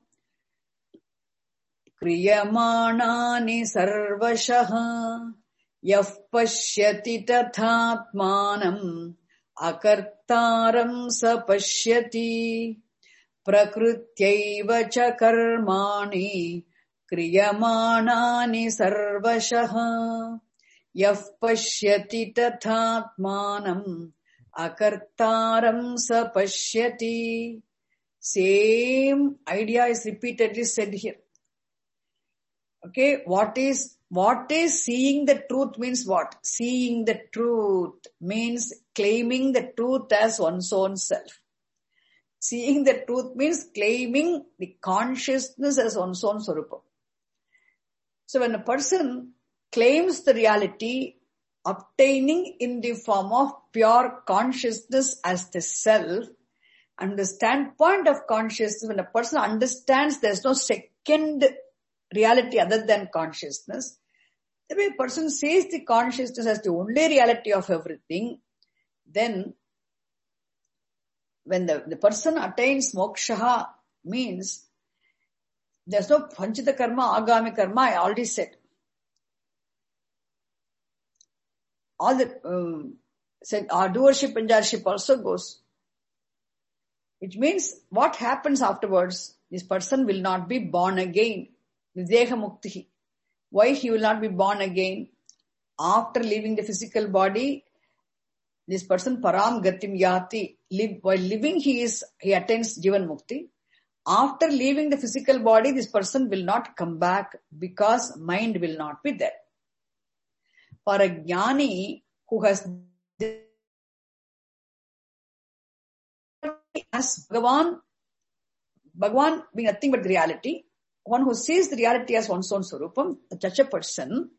Kriyamanani sarvashaha. Yaf pashyati tathatmanam. Akartaram sa pashyati. Prakrutyaiva cha karmani. Kriyamanani sarvashaha. Yaf pashyati tathatmanam. Akartaram sa pashyati. Same idea is repeatedly said here. Okay, what is seeing the truth means what? Seeing the truth means claiming the truth as one's own self. Seeing the truth means claiming the consciousness as one's own swarupa. So when a person claims the reality, obtaining in the form of pure consciousness as the self, and the standpoint of consciousness, when a person understands there's no second reality other than consciousness, the way a person sees the consciousness as the only reality of everything, then when the person attains moksha, means there's no panchita karma, agami karma, I already said. All the said our doership and jarship also goes. Which means what happens afterwards, this person will not be born again. Videha muktihi. Why he will not be born again? After leaving the physical body, this person param gatim yati. While living he attains jivan mukti. After leaving the physical body, this person will not come back because mind will not be there. For a jnani who has as Bhagavan being nothing but the reality, one who sees the reality as one's own swarupam, such a person,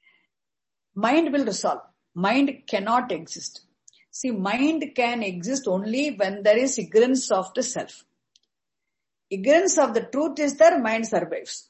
mind will resolve. Mind cannot exist. See, mind can exist only when there is ignorance of the self. Ignorance of the truth is there, mind survives.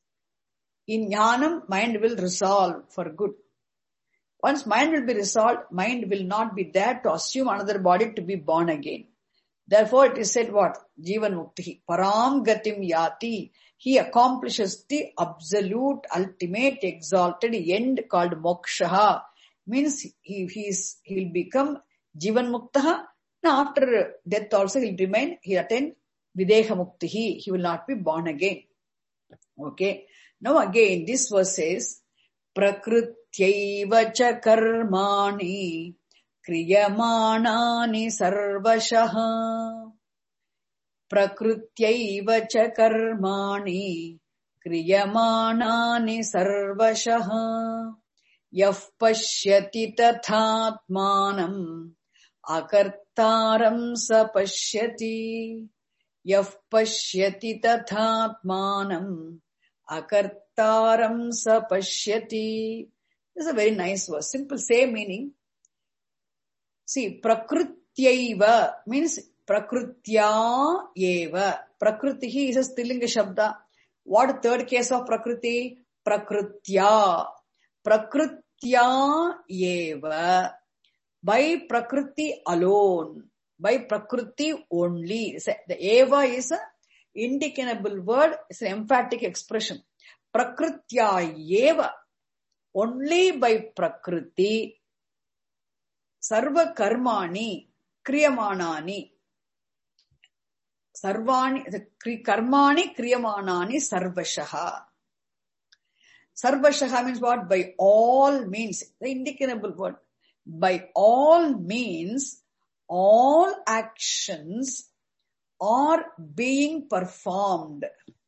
In jnanam, mind will resolve for good. Once mind will be resolved, mind will not be there to assume another body to be born again. Therefore, it is said what? Jivan mukti. Param gatim yati. He accomplishes the absolute, ultimate, exalted end called moksha. Means he will become jivan muktaha. Now after death also he will remain, he attain videha muktihi. He will not be born again. Okay. Now again, this verse says, Prakrutyaiva cha karmani kriyamanani sarvashaha. Prakrutyaiva cha karmani kriyamanani sarvashaha. Yaf pashyati tathatmanam akartaram sa pashyati. Yaf pashyati tathatmanam akartaram sa pashyati. This is a very nice verse. Simple, same meaning. See, prakrutyaiva means prakrutya eva. Prakrutihi is a Strilinga Shabda. What third case of prakriti? Prakrutya. Prakrutya eva. By prakriti alone. By prakriti only. The eva is an indeclinable word. It's an emphatic expression. Prakrutya eva. Only by prakriti. Sarva karmani kriyamanani. Sarvani, karmani kriyamanani sarvashaha. Sarvashaha means what? By all means. The indeclinable word. By all means, all actions are being performed.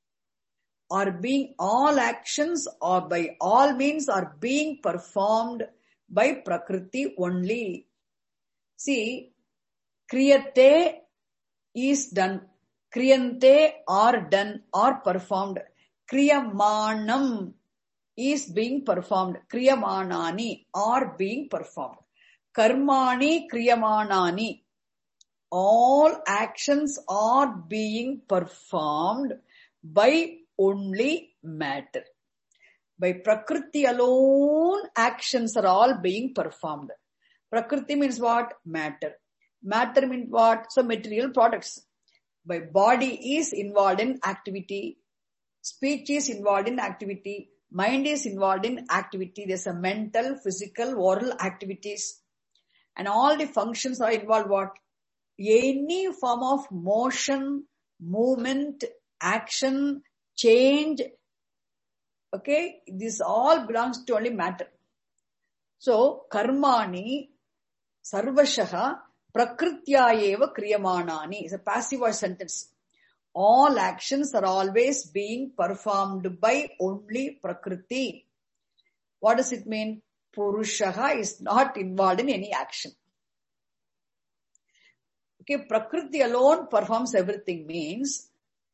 All actions or by all means are being performed by prakriti only. See, kriyate is done. kriyante are done or performed. Kriyamanam is being performed. Kriyamanani are being performed. Karmani kriyamanani. All actions are being performed by only matter. By Prakriti alone, actions are all being performed. Prakriti means what? Matter. Matter means what? So material products. By body is involved in activity. Speech is involved in activity. Mind is involved in activity. There's a mental, physical, oral activities. And all the functions are involved what? Any form of motion, movement, action, change. Okay, this all belongs to only matter. So, karmani sarvashaha prakritya eva kriyamanani is a passive voice sentence. All actions are always being performed by only Prakriti. What does it mean? Purushaha is not involved in any action. Okay, Prakriti alone performs everything means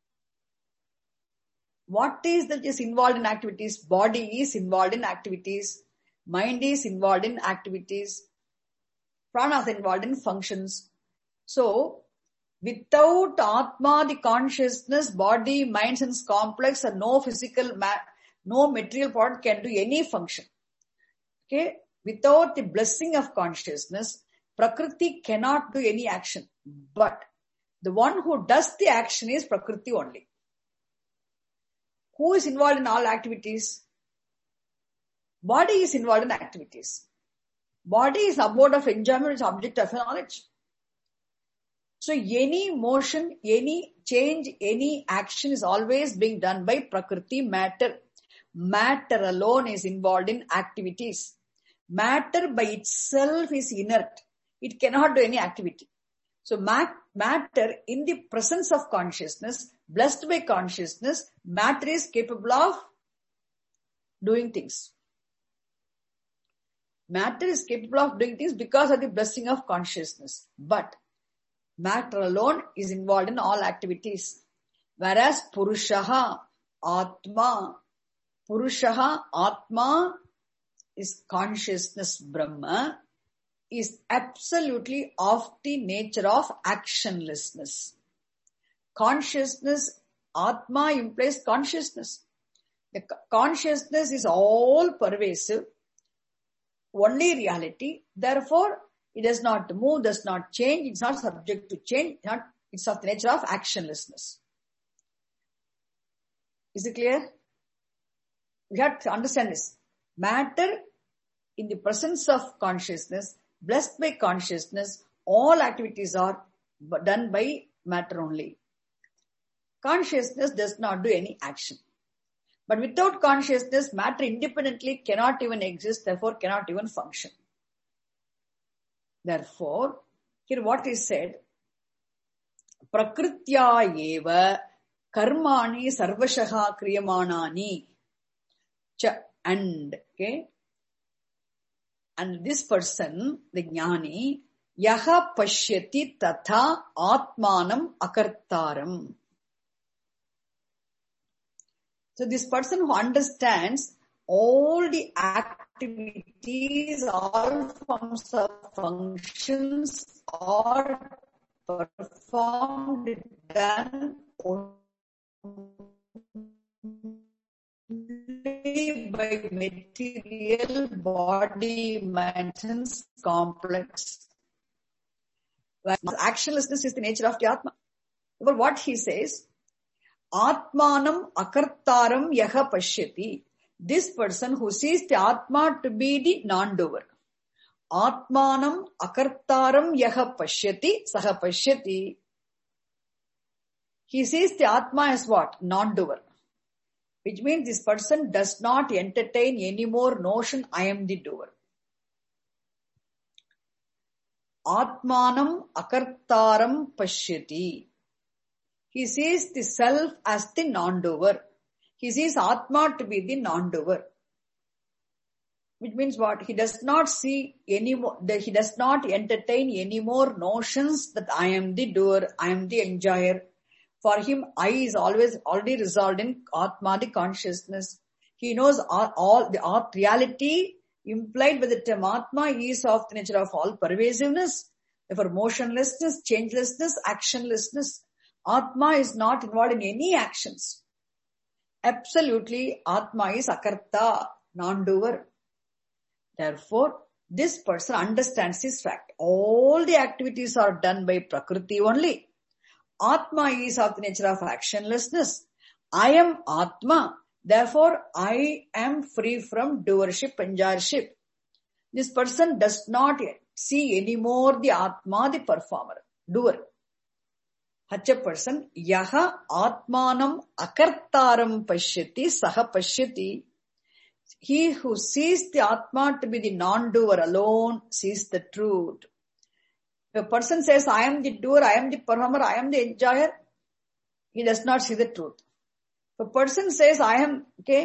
what is that is involved in activities? Body is involved in activities. Mind is involved in activities. Prana is involved in functions. So, without Atma, the consciousness, body, mind, sense complex, and no physical, no material part can do any function. Okay, without the blessing of consciousness, Prakriti cannot do any action. But the one who does the action is Prakriti only. Who is involved in all activities? Body is involved in activities. Body is abode of enjoyment, is object of knowledge. So any motion, any change, any action is always being done by Prakriti matter. Matter alone is involved in activities. Matter by itself is inert. It cannot do any activity. So matter in the presence of consciousness, blessed by consciousness, matter is capable of doing things. Matter is capable of doing things because of the blessing of consciousness. But matter alone is involved in all activities. Whereas Purushaha, Atma is consciousness, Brahma, is absolutely of the nature of actionlessness. Consciousness, Atma implies consciousness. The consciousness is all pervasive, only reality. Therefore, it does not move, does not change, it's not subject to change, it's of the nature of actionlessness. Is it clear? We have to understand this. Matter in the presence of consciousness, blessed by consciousness, all activities are done by matter only. Consciousness does not do any action. But without consciousness, matter independently cannot even exist, therefore cannot even function. Therefore, here what is said, Prakritya eva karmani sarvashaha kriyamanani. And, okay, and this person, the jnani, yaha pashyati tatha atmanam akartaram. So this person who understands all the activities, all forms of functions are performed, done only by material body, maintenance, complex. Actionlessness is the nature of the Atma. But what he says, Atmanam akartaram yaha pashyati. This person who sees the Atma to be the non-doer. Atmanam akartaram yaha pashyati, saha pashyati. He sees the Atma as what? Non-doer. Which means this person does not entertain any more notion, I am the doer. Atmanam akartaram pashyati. He sees the self as the non-doer. He sees Atma to be the non-doer. Which means what? He does not see any more, he does not entertain any more notions that I am the doer, I am the enjoyer. For him, I is always already resolved in Atma, the consciousness. He knows all the reality implied by the term Atma is of the nature of all pervasiveness, therefore motionlessness, changelessness, actionlessness. Atma is not involved in any actions. Absolutely, Atma is akarta, non-doer. Therefore, this person understands this fact. All the activities are done by Prakriti only. Atma is of the nature of actionlessness. I am Atma. Therefore, I am free from doership, panjarship. This person does not see anymore the Atma, the performer, doer. Such a person, yaha atmanam akartaram pashyati, saha pashyati. He who sees the Atma to be the non-doer alone sees the truth. If a person says, I am the doer, I am the performer, I am the enjoyer, he does not see the truth. If a person says, I am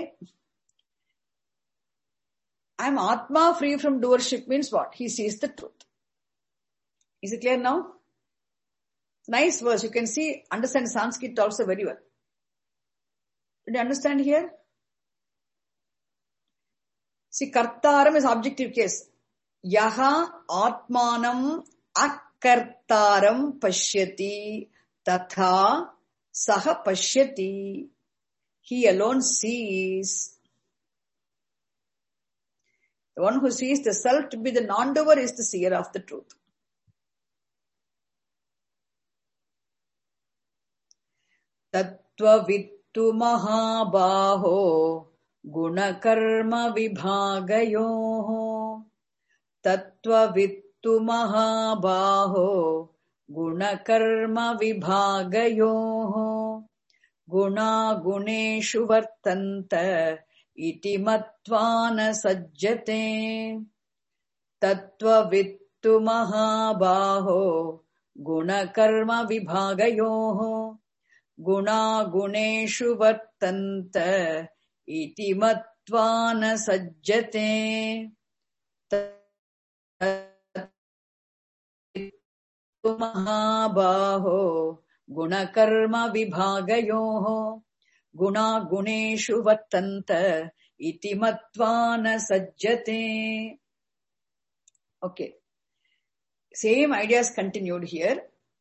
Atma free from doership, means what? He sees the truth. Is it clear now? Nice verse. You can see, understand Sanskrit also very well. Did you understand here? See, kartaram is objective case. Yaha atmanam akartaram pashyati tatha saha pashyati. He alone sees. The one who sees the self to be the non-doer is the seer of the truth. Tattva vittu mahabaho guna karma vibhagayoho. Tattva vittu mahabaho guna karma vibhagayoho. Guna guneshu vartanta iti matvana sajjate. Tattva vittu mahabaho guna karma vibhagayoho. Guna guneshu vartanta iti matvana sajjate. Tattu mahabaho guna karma vibhagayoho. Guna guneshu vartanta iti matvana sajjate. Okay. Same ideas continued here.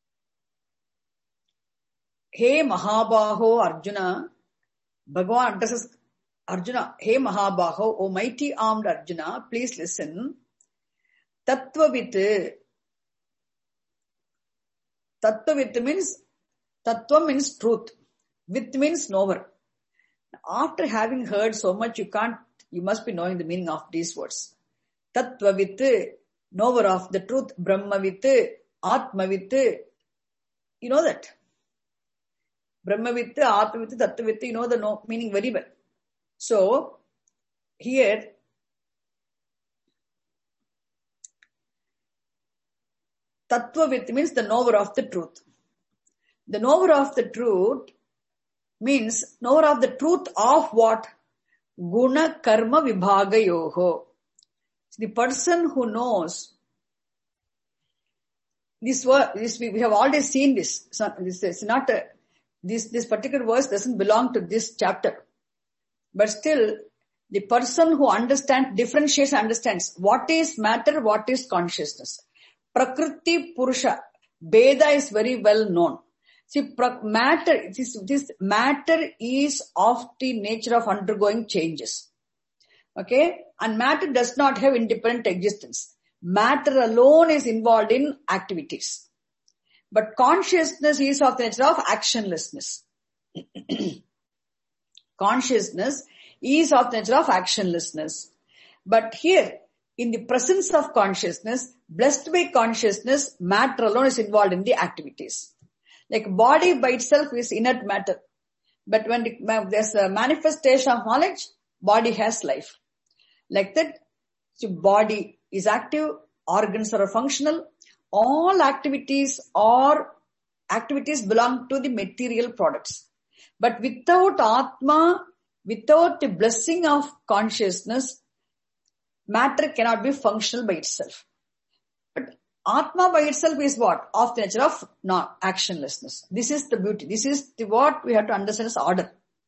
Hey Mahabaho Arjuna, Bhagavan addresses Arjuna. Hey Mahabaho, O mighty armed Arjuna, please listen. Tattvavit. Tattvavit means, Tattva means truth. Vit means knower. After having heard so much, you must be knowing the meaning of these words. Tattvavit, knower of the truth. Brahmavit, Atmavit. You know that. Brahmavit, Atmavit, Tattvavit, you know the meaning very well. So, here, Tattvavit means the knower of the truth. The knower of the truth means knower of the truth of what? Guna karma vibhagayoho. The person who knows this we have already seen this. It's not this particular verse doesn't belong to this chapter. But still, the person who differentiates, understands what is matter, what is consciousness. Prakriti Purusha, Veda is very well known. See, matter, this matter is of the nature of undergoing changes. Okay? And matter does not have independent existence. Matter alone is involved in activities. But consciousness is of the nature of actionlessness. Consciousness is of the nature of actionlessness. But here, in the presence of consciousness, blessed by consciousness, matter alone is involved in the activities. Like body by itself is inert matter. But when there's a manifestation of knowledge, body has life. Like that, so body is active, organs are functional, all activities belong to the material products. But without Atma, without the blessing of consciousness, matter cannot be functional by itself. But Atma by itself is what? Of the nature of actionlessness. This is the beauty. This is what we have to understand as order.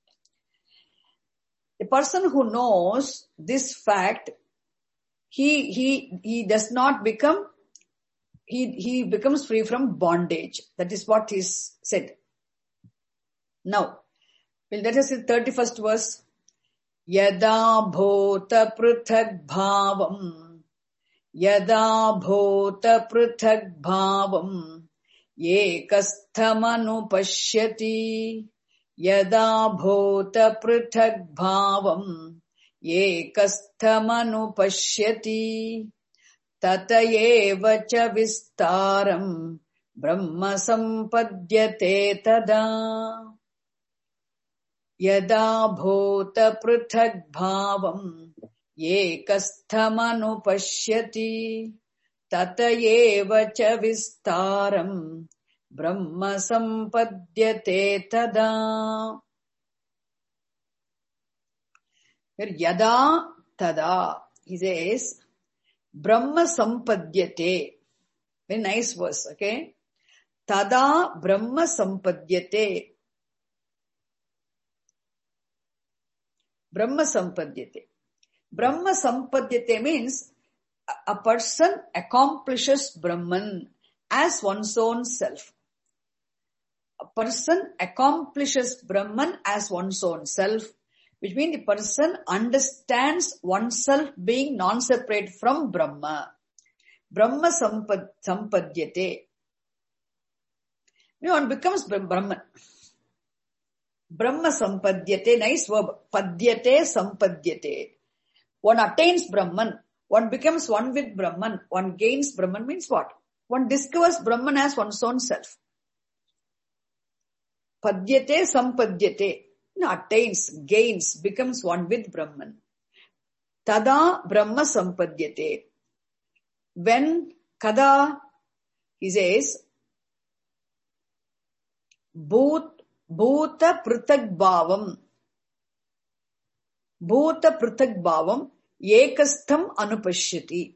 A person who knows this fact, he does not become, he becomes free from bondage. That is what is said. Now, let us see the 31st verse. Yada bhota prithak bhavam. Yada bhota prithak bhavam. Ekasthamanu pashyati. Yada bhota prithak bhavam. Ekasthamanu pashyati. Tatayeva cha vistaram. Brahma sampadyate tada. Yada bhota prithak bhavam ekasthamanu pashyati tatayeva cha vistaram brahma sampadyate tada. Here yada tada, he says brahma sampadyate. Very nice verse, okay? Tada brahma sampadyate. Brahma sampadyate. Brahma sampadyate means a person accomplishes Brahman as one's own self. A person accomplishes Brahman as one's own self, which means the person understands oneself being non-separate from Brahma. Brahma sampadyate. One becomes Brahman. Brahma sampadyate, nice verb. Padyate sampadyate. One attains Brahman. One becomes one with Brahman. One gains Brahman means what? One discovers Brahman as one's own self. Padyate sampadyate. Attains, gains, becomes one with Brahman. Tada Brahma sampadyate. When, kada, he says, Bhuta prithak bhavam. Bhuta prithak bhavam ekastham anupashyati.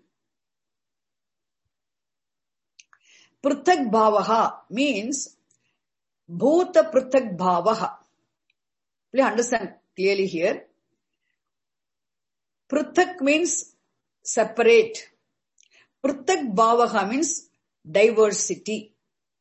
Prithak bhavaha means bhuta prithak bhavaha. Please understand clearly here. Prithak means separate. Prithak bhavaha means diversity.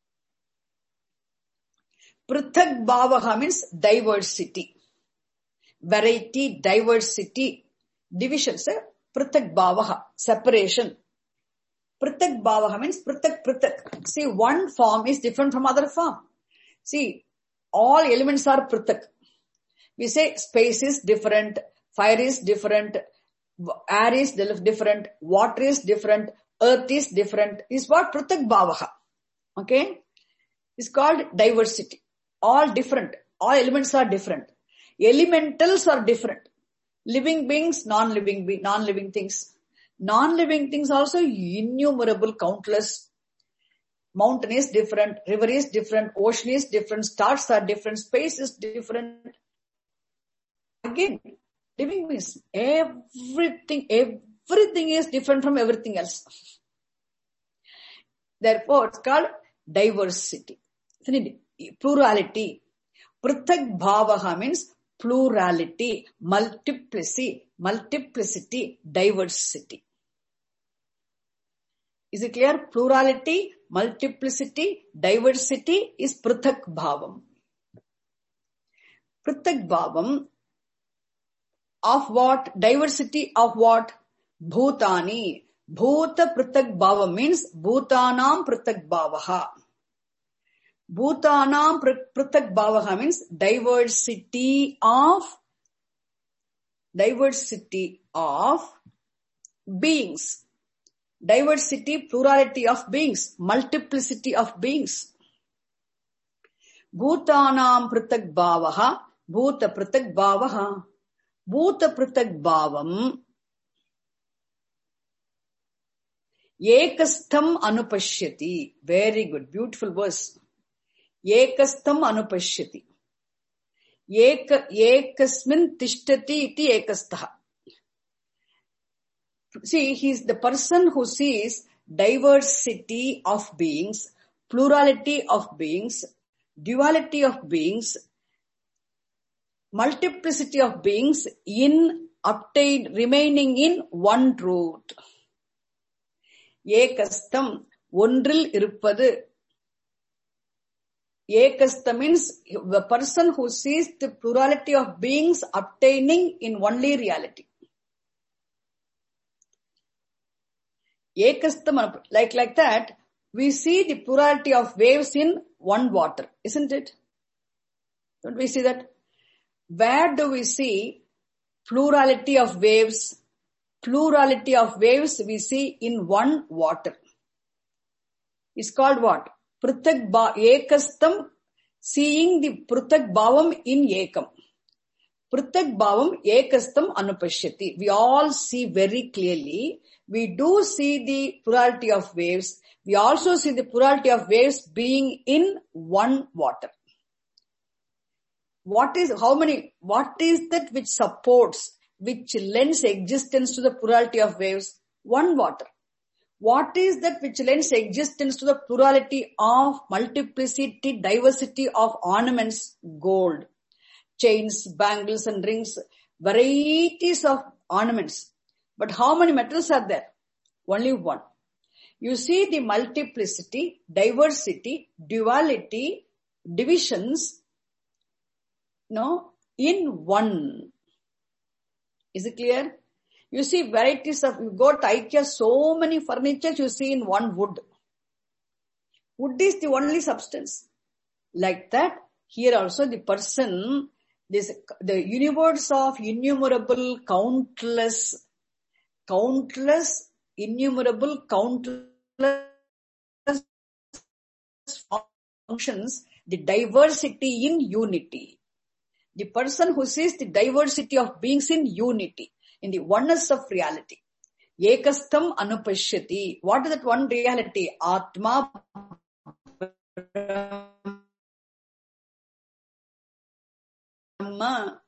Prithak bhavaha means diversity. Variety, diversity, divisions. Prithak bhavaha, separation. Prithak bhavaha means prithak. See, one form is different from other form. See, all elements are prithak. We say space is different, fire is different, air is different, water is different, earth is different. This is what prithak bhavaha. Okay? It's called diversity. All different. All elements are different. Elementals are different. Living beings, non-living things. Non-living things also innumerable, countless. Mountain is different, river is different, ocean is different, stars are different, space is different. Again, living beings, everything is different from everything else. Therefore, it's called diversity. Plurality. Prithak bhavaha means plurality, multiplicity, diversity. Is it clear? Plurality, multiplicity, diversity is prithak bhavam. Prithak bhavam of what? Diversity of what? Bhutani. Bhuta prithak bhavam means bhutanam prithak bhavaha. Bhutanam prithak bhavaha means diversity of beings. Diversity, plurality of beings, multiplicity of beings. Bhutanam prithak bhavaha, bhuta prithak bhavaha. Bhuta prithak bhavam ekastham anupashyati. Very good, beautiful verse. Ekastham anupashyati. Ekasmin tishtati iti ekastha. See, he is the person who sees diversity of beings, plurality of beings, duality of beings, multiplicity of beings remaining in one truth. Ekastam, ondril irupadu. Ekasta means the person who sees the plurality of beings obtaining in only reality. Ekastam, like that, we see the plurality of waves in one water, isn't it? Don't we see that? Where do we see plurality of waves? Plurality of waves we see in one water. It's called what? Ekastam, seeing the Pruthak Bhavam in Ekam. Pruthak Bhavam Ekastam Anupashyati. We all see very clearly. We do see the plurality of waves. We also see the plurality of waves being in one water. What is that which supports, which lends existence to the plurality of waves? One water. What is that which lends existence to the plurality of multiplicity, diversity of ornaments? Gold, chains, bangles and rings, varieties of ornaments. But how many metals are there? Only one. You see the multiplicity, diversity, duality, divisions, in one. Is it clear? You see varieties of, you go to IKEA, so many furniture you see in one wood. Wood is the only substance. Like that, here also the person, the universe of innumerable, countless, innumerable, countless functions, the diversity in unity. The person who sees the diversity of beings in unity, in the oneness of reality. Ekastam Anupashyati. What is that one reality? Atma Brahma.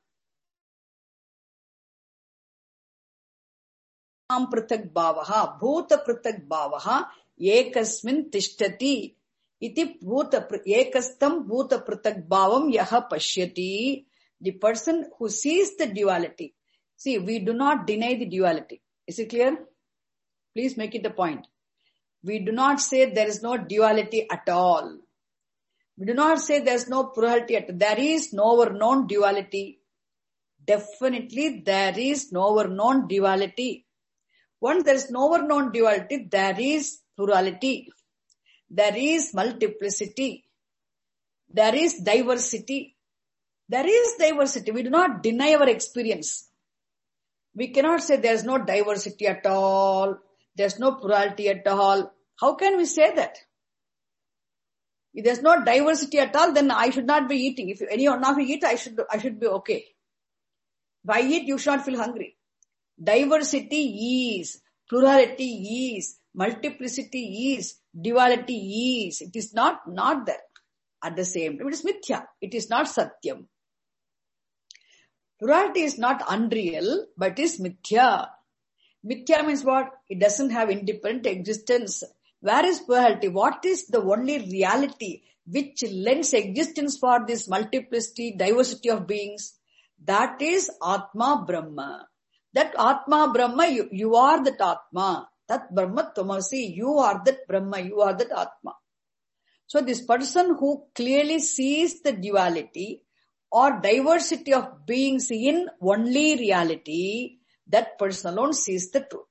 Prathak Bhavaha, Bhuta Prathak Bhavaha, Ekasmin Tishtati. Iti Ekastam Bhuta Prathak Bhavam Yaha Pashyati. The person who sees the duality. See, we do not deny the duality. Is it clear? Please make it a point. We do not say there is no duality at all. We do not say there is no plurality at all. There is no known duality. Definitely there is no known duality. Once there is no known duality, there is plurality. There is multiplicity. There is diversity. There is diversity. We do not deny our experience. We cannot say there is no diversity at all. There is no plurality at all. How can we say that? If there is no diversity at all, then I should not be eating. If any one of you eat, I should be okay. If I eat, you should not feel hungry. Diversity is, plurality is, multiplicity is, duality is. It is not there. At the same time, it is mithya. It is not satyam. Plurality is not unreal, but is mithya. Mithya means what? It doesn't have independent existence. Where is plurality? What is the only reality which lends existence for this multiplicity, diversity of beings? That is Atma Brahma. That Atma Brahma, you are that Atma. That Brahma Tamasi, you are that Brahma, you are that Atma. So this person who clearly sees the duality or diversity of beings in only reality, that person alone sees the truth.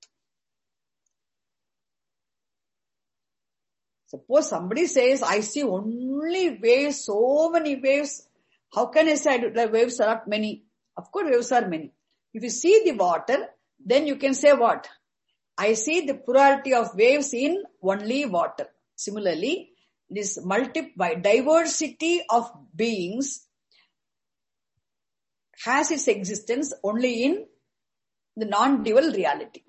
Suppose somebody says, I see only waves, so many waves. How can I say the waves are not many? Of course, waves are many. If you see the water, then you can say what? I see the plurality of waves in only water. Similarly, this diversity of beings has its existence only in the non-dual reality.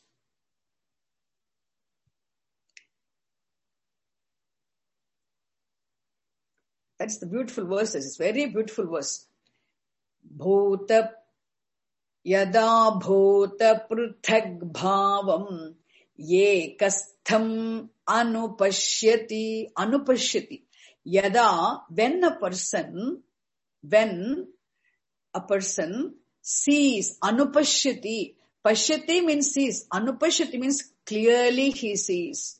That's the beautiful verses. It's very beautiful verse. Bhuta Yada Bhuta Pruthag Bhavam ekastham anupashyati. Anupashyati. Yada, when a person sees, anupashyati. Pashyati means sees. Anupashyati means clearly he sees.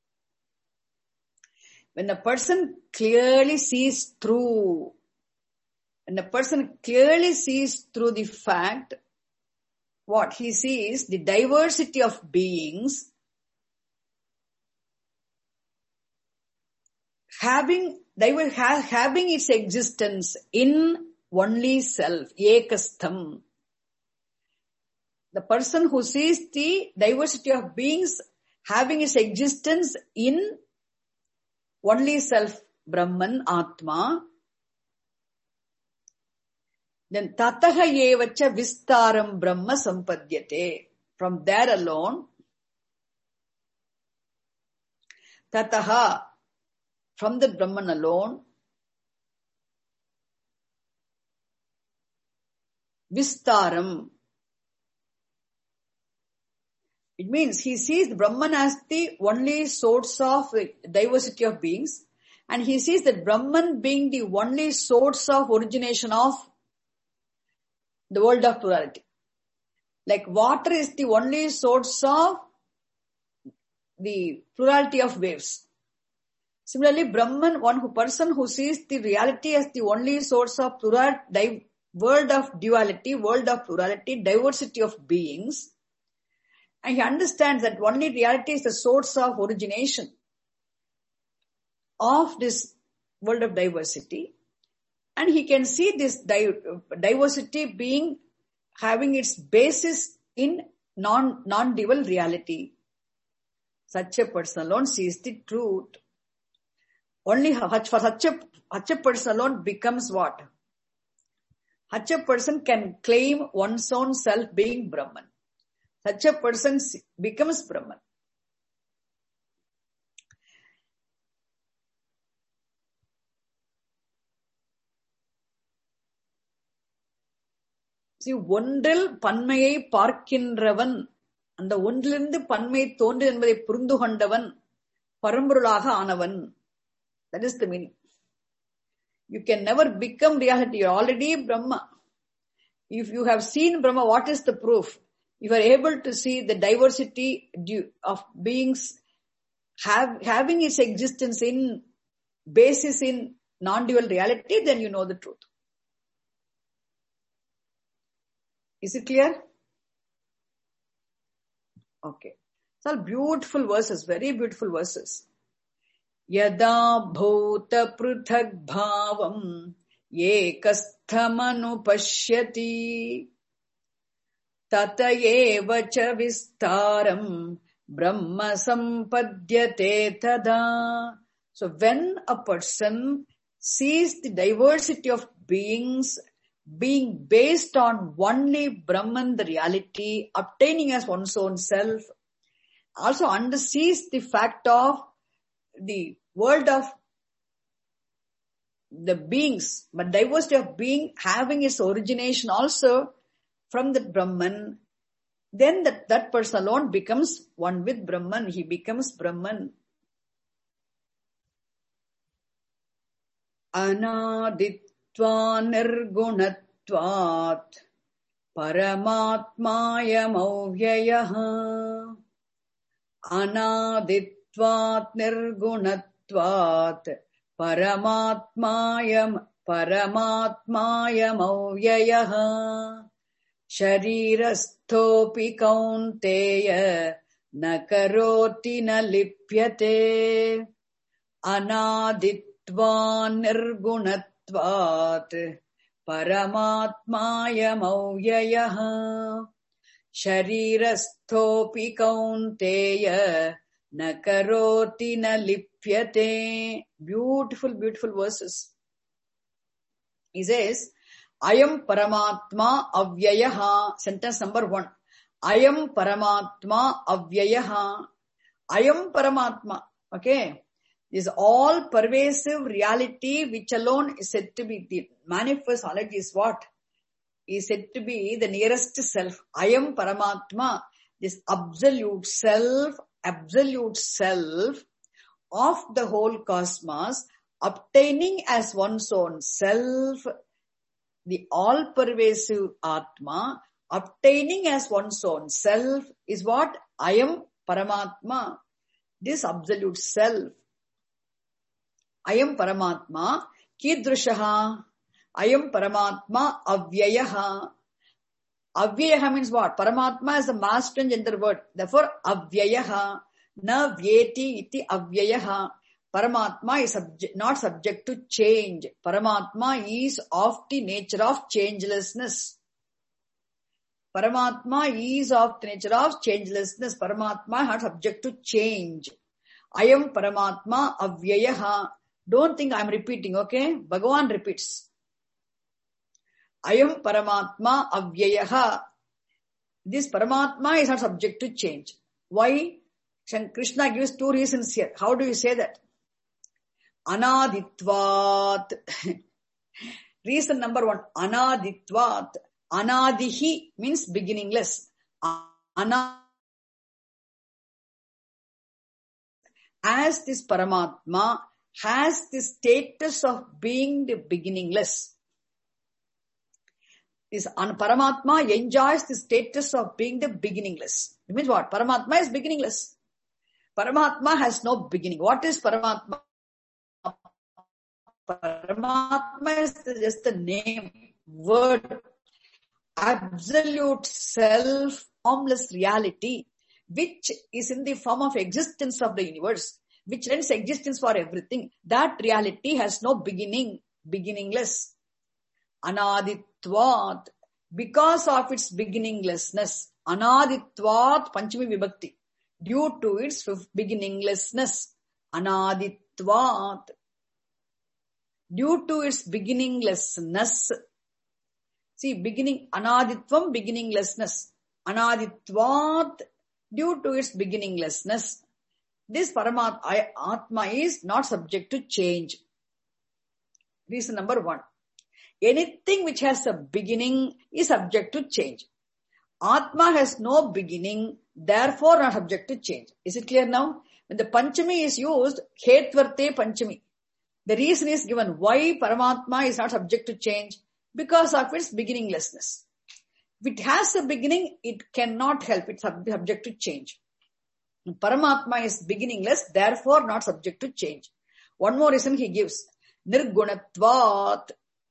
When a person clearly sees through, when a person clearly sees through the fact, what he sees, the diversity of beings, having its existence in only self, ekastham. The person who sees the diversity of beings having its existence in only self, Brahman, Atma, then tataha evacha vistaram Brahma sampadyate. From there alone, tataha, from the Brahman alone, vistaram. It means he sees Brahman as the only source of diversity of beings, and he sees that Brahman being the only source of origination of the world of plurality. Like water is the only source of the plurality of waves. Similarly, Brahman, person who sees the reality as the only source of world of duality, world of plurality, diversity of beings, and he understands that only reality is the source of origination of this world of diversity, and he can see this diversity being having its basis in non-dual reality. Such a person alone sees the truth. Only for such a person alone becomes what? Such a person can claim one's own self being Brahman. Such a person becomes Brahman. See, ஒன்றில் பன்மையை பார்க்கின்றவன், அந்த ஒன்றிலிருந்து பன்மை தோன்று என்பதை புரிந்து கொண்டவன் பரம்பொருளாக ஆனவன். That is the meaning. You can never become reality. You are already Brahma. If you have seen Brahma, what is the proof? If you are able to see the diversity of beings having its existence in basis in non-dual reality, then you know the truth. Is it clear? Okay. It's all beautiful verses, very beautiful verses. Yada bhuta pruthak bhavam ekasthamanu pashyati tatayeva cha vistaram brahma sampadyate tada. So when a person sees the diversity of beings being based on only Brahman, the reality, obtaining as one's own self, also sees the fact of the world of the beings, but diversity of being having its origination also from the Brahman, then that person alone becomes one with Brahman. He becomes Brahman. Anaditva nirgunatvat paramatmayam avyayah. Anaditvat nirgunatvat paramatmayam avyayah. Sharirasthopi kaunteya na karoti na lipyate. Anaditva nirgunatvat paramatmayam avyayah. Sharirasthopi kaunteya na karoti na lipyate. Beautiful, beautiful verses. He says, Ayam Paramatma Avyayaha. Sentence number 1. Ayam Paramatma Avyayaha. Ayam Paramatma. Okay. This all pervasive reality which alone is said to be the manifest knowledge is what? Is said to be the nearest self. Ayam Paramatma. this absolute self of the whole cosmos, obtaining as one's own self, the all-pervasive Atma, obtaining as one's own self is what? I am Paramatma. This absolute self. I am Paramatma. Kidrushaha. I am Paramatma Avyayaha. Avyayaha means what? Paramatma is the master and gender word. Therefore, Avyayaha. Na vyeti iti Avyayaha. Paramatma is not subject to change. Paramatma is of the nature of changelessness. Paramatma is of the nature of changelessness. Paramatma is not subject to change. I am Paramatma Avyayaha. Don't think I am repeating, okay? Bhagavan repeats. I am Paramatma Avyayaha. This Paramatma is not subject to change. Why? Krishna gives two reasons here. How do you say that? Anaditvat. Reason number one, Anaditvat. Anadihi means beginningless. As this Paramatma has the status of being the beginningless. This Paramatma enjoys the status of being the beginningless. It means what? Paramatma is beginningless. Paramatma has no beginning. What is Paramatma? Paramatma is just the name, word, absolute self, formless reality, which is in the form of existence of the universe, which lends existence for everything. That reality has no beginning, beginningless. Anaditvat, because of its beginninglessness. Anaditvat, Panchami Vibhakti, due to its beginninglessness. Anaditvat, due to its beginninglessness. See, beginning, Anaditvam, beginninglessness. Anaditvat, due to its beginninglessness. This Paramatma, Atma is not subject to change. Reason number one. Anything which has a beginning is subject to change. Atma has no beginning, therefore not subject to change. Is it clear now? When the Panchami is used, Hetvarte Panchami. The reason is given why Paramatma is not subject to change. Because of its beginninglessness. If it has a beginning, it cannot help. It's subject to change. Paramatma is beginningless, therefore not subject to change. One more reason he gives. Nirgunatvat.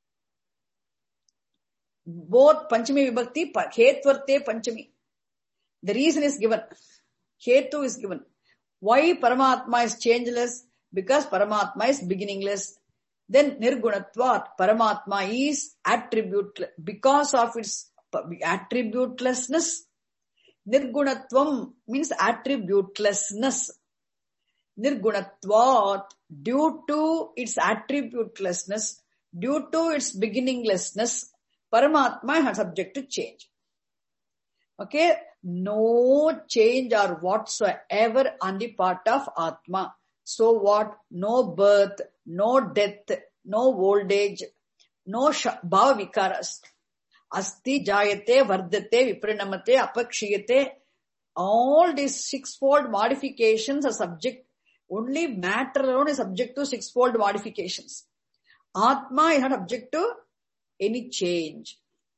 Both Panchami Vibhakti, Hetvarte Panchami. The reason is given. Hetu is given. Why Paramatma is changeless? Because Paramatma is beginningless. Then Nirgunatvat, Paramatma is attributeless. Because of its attributelessness, Nirgunatvam means attributelessness. Nirgunatvat, due to its attributelessness, due to its beginninglessness, Paramatma is not subject to change. Okay? No change or whatsoever on the part of Atma. So what? No birth, no death, no old age, no bhava vikaras. Asti, jayate, vardate, viprinamate, apakshiyate. All these sixfold modifications are subject, only matter alone is subject to sixfold modifications. Atma is not subject to any change.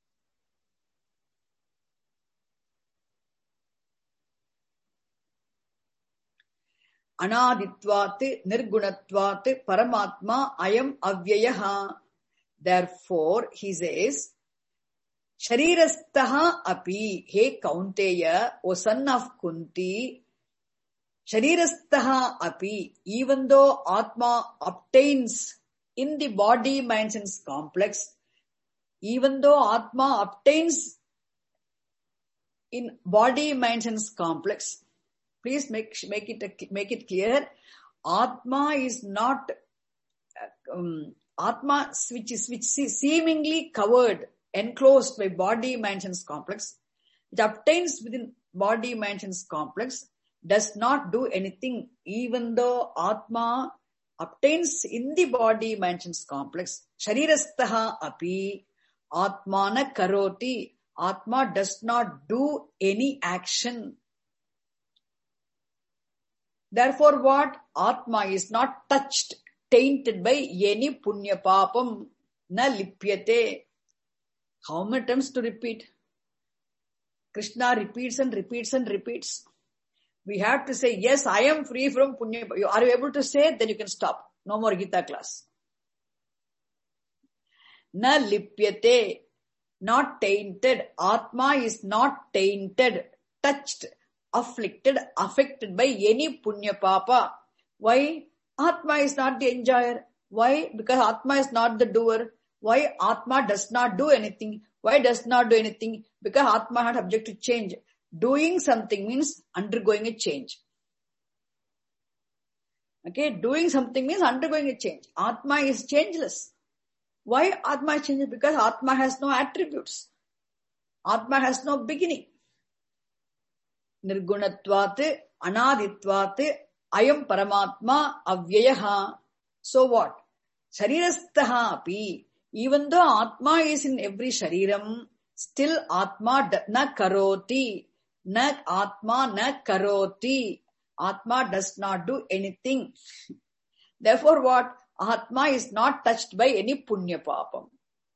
Anaditvat, Nirgunatvat, Paramatma, Ayam Avyayaha. Therefore, he says, Sharirastaha api, he Kaunteya, O son of Kunti, Sharirastaha api, even though Atma obtains in the body, mind, sense complex, even though Atma obtains in body, mind, sense complex, please make it clear. Atma is not Atma which is seemingly covered, enclosed by body, mind, sense complex. It obtains within body, mind, sense complex, does not do anything, even though Atma obtains in the body, mind, sense complex. Sharirastaha api Atmana karoti. Atma does not do any action. Therefore what? Atma is not touched, tainted by any punya papam, na lipyate. How many times to repeat? Krishna repeats and repeats and repeats. We have to say, yes, I am free from punya. Are you able to say? Then you can stop. No more Gita class. Na lipyate. Not tainted. Atma is not tainted, touched, afflicted, affected by any punya papa. Why? Atma is not the enjoyer. Why? Because Atma is not the doer. Why? Atma does not do anything. Why does not do anything? Because Atma is not subject to change. Doing something means undergoing a change. Okay, doing something means undergoing a change. Atma is changeless. Why Atma is changeless? Because Atma has no attributes. Atma has no beginning. Nirgunatvat, anaditvat, ayam paramatma avyayaha. So what? Sharirasthaha api. Even though Atma is in every shariram, still Atma na karoti. Na Atma na karoti. Atma does not do anything. Therefore what? Atma is not touched by any punya papam.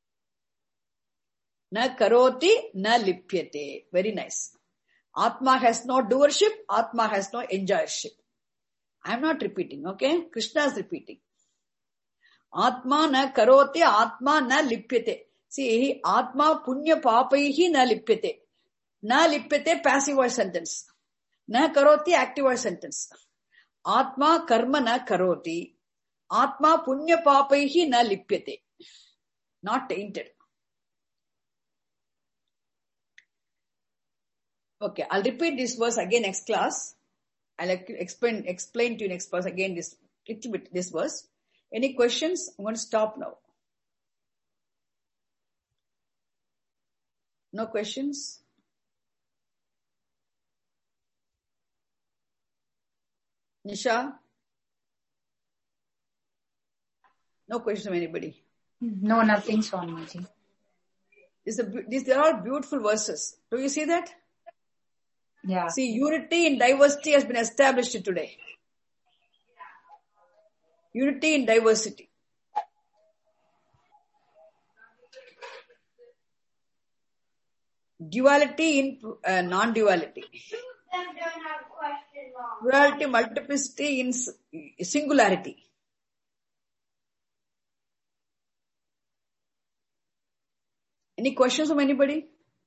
Na karoti, na lipyate. Very nice. Atma has no doership, Atma has no enjoyership. I am not repeating, okay? Krishna is repeating. Atma na karoti, Atma na lipyate. See, Atma punya papaihi na lipyate. Na lipyate, passive voice sentence. Na karoti, active voice sentence. Atma karma na karoti. Atma punya papaihi na lipyate. Not tainted. Okay, I'll repeat this verse again next class. I'll explain to you next class again this little bit, this verse. Any questions? I'm going to stop now. No questions? Nisha? No questions from anybody? No, nothing, Swamiji. These are all beautiful verses. Do you see that? Yeah. See, unity in diversity has been established today. Unity in diversity. Duality in non-duality. Plurality, multiplicity in singularity. Any questions from anybody?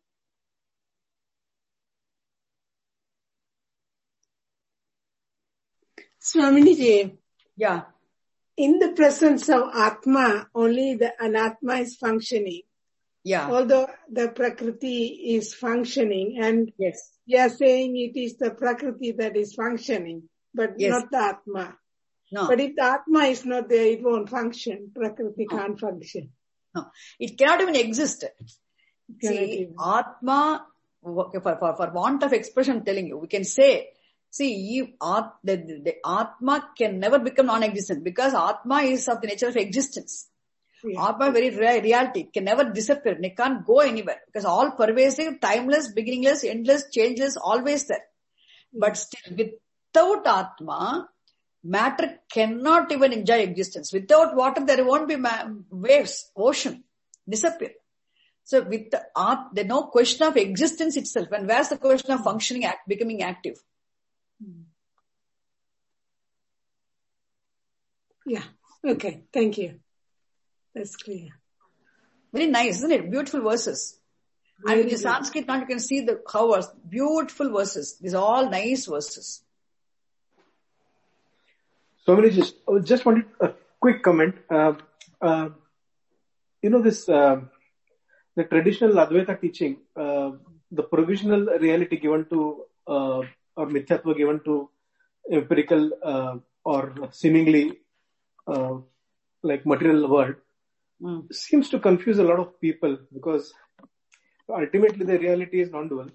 Swamiji, Yeah. in the presence of Atma, only the Anatma is functioning. Yeah. Although the Prakriti is functioning, and Yes. we are saying it is the Prakriti that is functioning, but Yes. not the Atma. No. But if the Atma is not there, it won't function. Prakriti can't function. No. It cannot even exist. Cannot See, even. Atma, for want of expression, I'm telling you, we can say, see, the Atma can never become non-existent because Atma is of the nature of existence. Yeah. Atma is very reality. It can never disappear. It can't go anywhere because all pervasive, timeless, beginningless, endless, changeless, always there. But still, without Atma, matter cannot even enjoy existence. Without water, there won't be waves, ocean, disappear. So with there's no question of existence itself. And where's the question of functioning, becoming active? Yeah. Okay. Thank you. That's clear. Very nice, isn't it? Beautiful verses. And in the Sanskrit now you can see the covers. Beautiful verses. These are all nice verses. So many just wanted a quick comment. This the traditional Advaita teaching, the provisional reality given to or mithyatva given to empirical or seemingly like material world seems to confuse a lot of people because ultimately the reality is non-dual.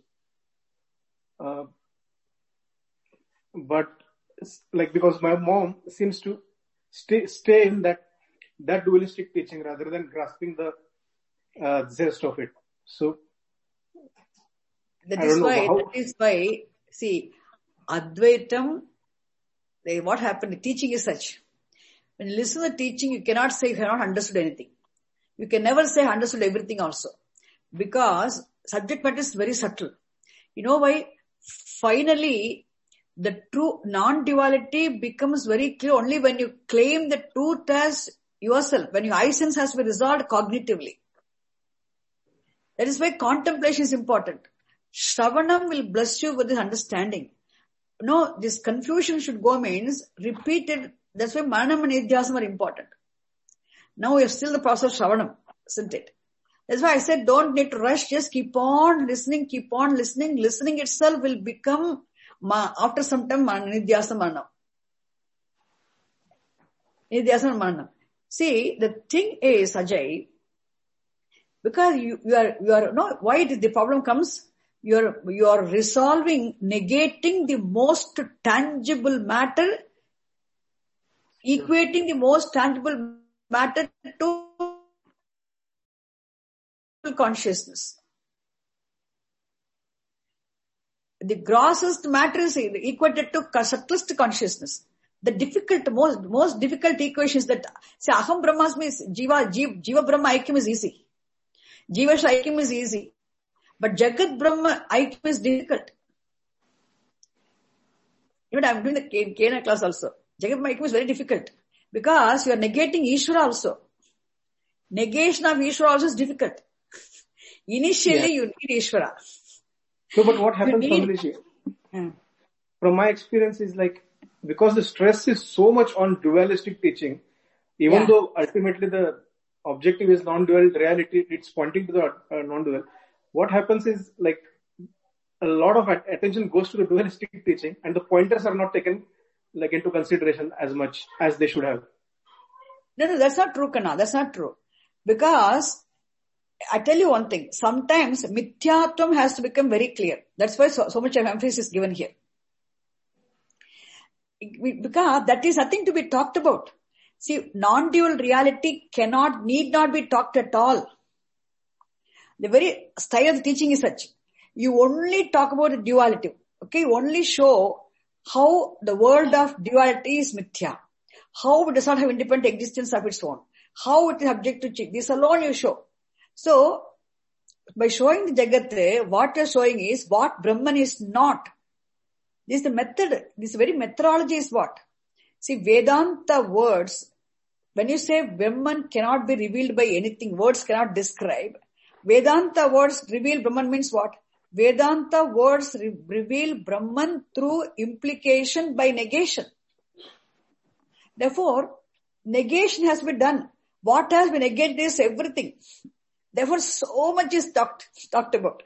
But like because my mom seems to stay in that dualistic teaching rather than grasping the zest of it. So That is why, see, Advaitam, what happened, the teaching is such. When you listen to the teaching, you cannot say you have not understood anything. You can never say understood everything also. Because subject matter is very subtle. You know why? Finally, the true non-duality becomes very clear only when you claim the truth as yourself, when your eye sense has been resolved cognitively. That is why contemplation is important. Shravanam will bless you with this understanding. No, this confusion should go means repeated. That's why Manam and Nidhyasam are important. Now we are still in the process of Shravanam, isn't it? That's why I said don't need to rush, just keep on listening, keep on listening. Listening itself will become, after some time, Nidhyasam Manam. Nidhyasam Manam. See, the thing is, Ajay, because you are, no, why did the problem comes? You are resolving, negating the most tangible matter, equating the most tangible matter to consciousness. The grossest matter is equated to subtlest consciousness. The difficult, most difficult equations that, say, Aham Brahmasmi is Jiva Brahma Aikyam is easy. Jiva Aikyam is easy. But Jagat Brahma Aikyam is difficult. Even I am doing the Kena class also. Jagat Brahma Aikyam is very difficult. Because you are negating Ishvara also. Negation of Ishvara also is difficult. Initially you need Ishvara. No, but what happens, Kamleshi, from my experience is like, because the stress is so much on dualistic teaching, even though ultimately the objective is non-dual reality, it's pointing to the non-dual. What happens is like a lot of attention goes to the dualistic teaching and the pointers are not taken like into consideration as much as they should have. No, that's not true, Kana. That's not true. Because I tell you one thing, sometimes Mithyatvam has to become very clear. That's why so much of emphasis is given here. Because that is nothing to be talked about. See, non-dual reality need not be talked at all. The very style of the teaching is such. You only talk about the duality. Okay, you only show how the world of duality is mithya. How it does not have independent existence of its own. How it is subject to change. This alone you show. So, by showing the Jagat, what you're showing is what Brahman is not. This is the method. This very methodology is what? See, Vedanta words, when you say Brahman cannot be revealed by anything, words cannot describe. Vedanta words reveal Brahman means what? Vedanta words reveal Brahman through implication by negation. Therefore, negation has been done. What has been negated is everything. Therefore, so much is talked about.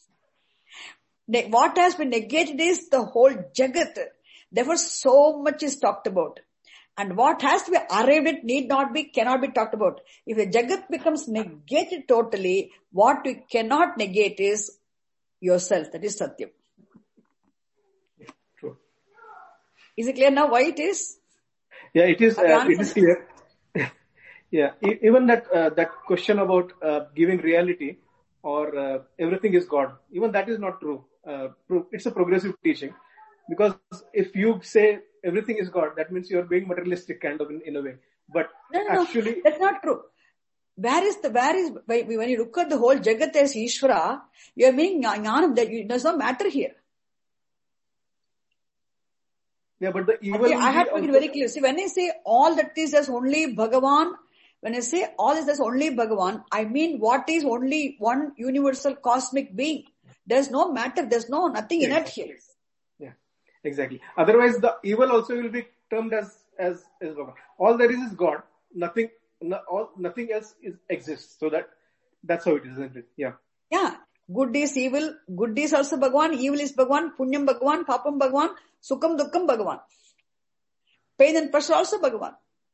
What has been negated is the whole Jagat. Therefore, so much is talked about. And what has to be arrived at cannot be talked about. If the Jagat becomes negated totally, what we cannot negate is yourself. That is Satyam. True. Is it clear now why it is? Yeah, it is clear. Yeah, even that question about giving reality or everything is God, even that is not true. It's a progressive teaching, because if you say everything is God, that means you are being materialistic kind of in a way. But actually, no, that's not true. When you look at the whole Jagat as Ishvara, you are meaning Jnanam, that it does not matter here. Yeah, but the evil. Okay, I have to make it very clear. See, when I say all that is as only Bhagavan, when I say all is as only Bhagavan, I mean what is only one universal cosmic being. There's no matter, there's nothing in it here. Yeah, exactly. Otherwise, the evil also will be termed as Bhagavan. All there is God. Nothing else exists. So that's how it is, isn't it? Yeah. Yeah. Good is evil. Good is also Bhagavan. Evil is Bhagavan. Punyam Bhagavan. Papam Bhagavan. Sukham Dukkham Bhagavan. Pain and pressure also Bhagavan.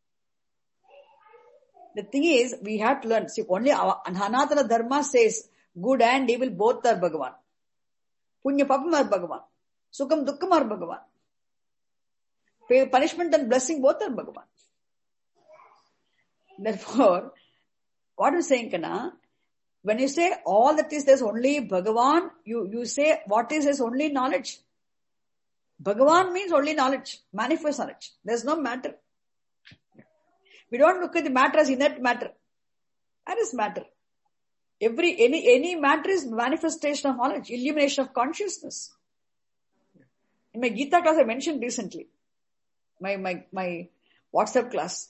The thing is, we have to learn. See, only our Sanatana Dharma says good and evil both are Bhagavan. Punya Papam are Bhagavan. Sukham Dukkham are Bhagavan. Punishment and blessing both are Bhagavan. Therefore, what I'm saying, Kana, When you say all that is, there's only Bhagavan, you say what is only knowledge. Bhagavan means only knowledge, manifest knowledge. There's no matter. We don't look at the matter as inert matter. That is matter. Any matter is manifestation of knowledge, illumination of consciousness. In my Gita class, I mentioned recently, my WhatsApp class.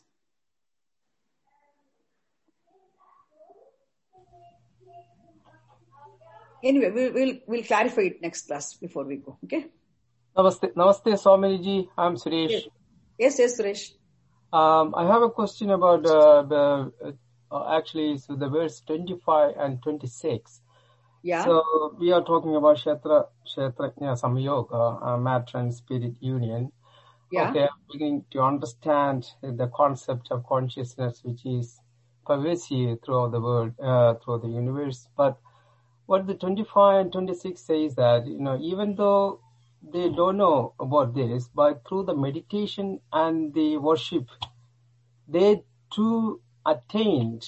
Anyway, we'll clarify it next class before we go. Okay. Namaste, Swamiji. I'm Suresh. Yes, Suresh. I have a question about actually, so the verse 25 and 26. Yeah. So we are talking about Kshetrajna Samyoga, matter and spirit union. Yeah. Okay, I'm beginning to understand the concept of consciousness, which is pervasive throughout the world, throughout the universe. But what the 25 and 26 says that, even though they don't know about this, but through the meditation and the worship, they too attained,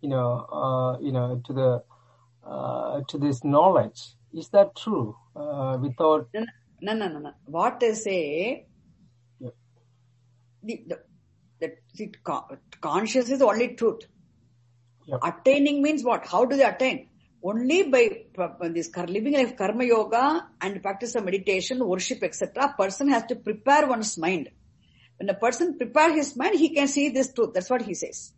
to this knowledge. Is that true? Without No. What they say, the conscious is only truth. Yep. Attaining means what? How do they attain? Only by this living life karma yoga and practice of meditation, worship, etc. Person has to prepare one's mind. When a person prepares his mind, he can see this truth. That's what he says.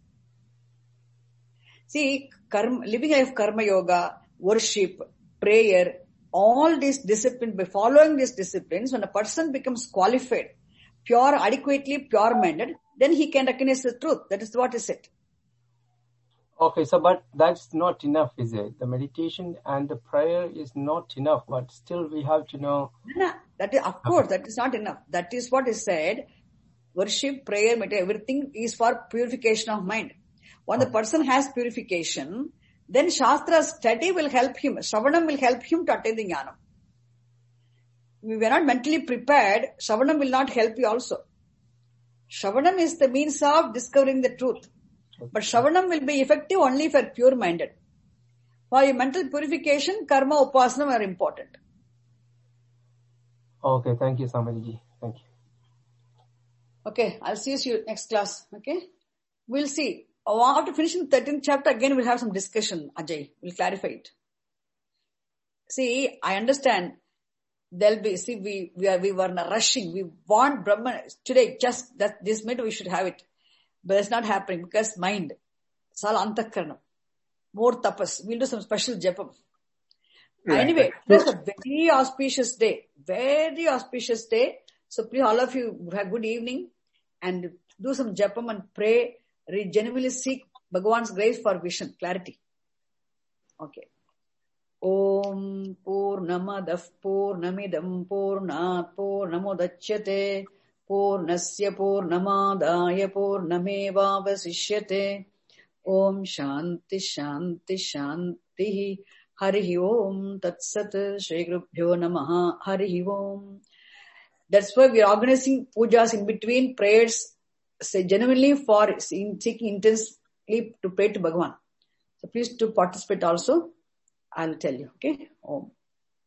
See, living life karma yoga, worship, prayer, all these disciplines, by following these disciplines, when a person becomes qualified, adequately pure-minded, then he can recognize the truth. That is what is it. Okay, so but that's not enough, is it? The meditation and the prayer is not enough, but still we have to know. No, that is, of course, that is not enough. That is what is said. Worship, prayer, meditation, everything is for purification of mind. When the person has purification, then Shastra study will help him. Shravanam will help him to attain the jnana. If we are not mentally prepared, Shravanam will not help you also. Shravanam is the means of discovering the truth. But Shravanam will be effective only for pure-minded. For your mental purification, karma, upasana are important. Okay, thank you, Swamiji. Thank you. Okay, I'll see you next class. Okay, we'll see. After finishing the 13th chapter, again we'll have some discussion, Ajay. We'll clarify it. See, I understand. There'll be, we were rushing. We want Brahman today, just that this minute we should have it. But it's not happening because mind. It's all antakarna. More tapas. We'll do some special japam. Right. Anyway, it's a very auspicious day. Very auspicious day. So please all of you have good evening and do some japam and pray. Genuinely seek Bhagavan's grace for vision, clarity. Okay. Om Purnamadav Purnamidam Purnat Purnamudachyate Purnasya Purnamadaya Purnamevavasishyate. Om Shanti Shanti Shanti. Harihi Om Tatsat Shri Gurubhyo Namaha. Harihi Om. That's why we are organizing pujas in between prayers, say genuinely for seeking intensely to pray to Bhagavan. So please to participate also. I'll tell you. Okay. Om.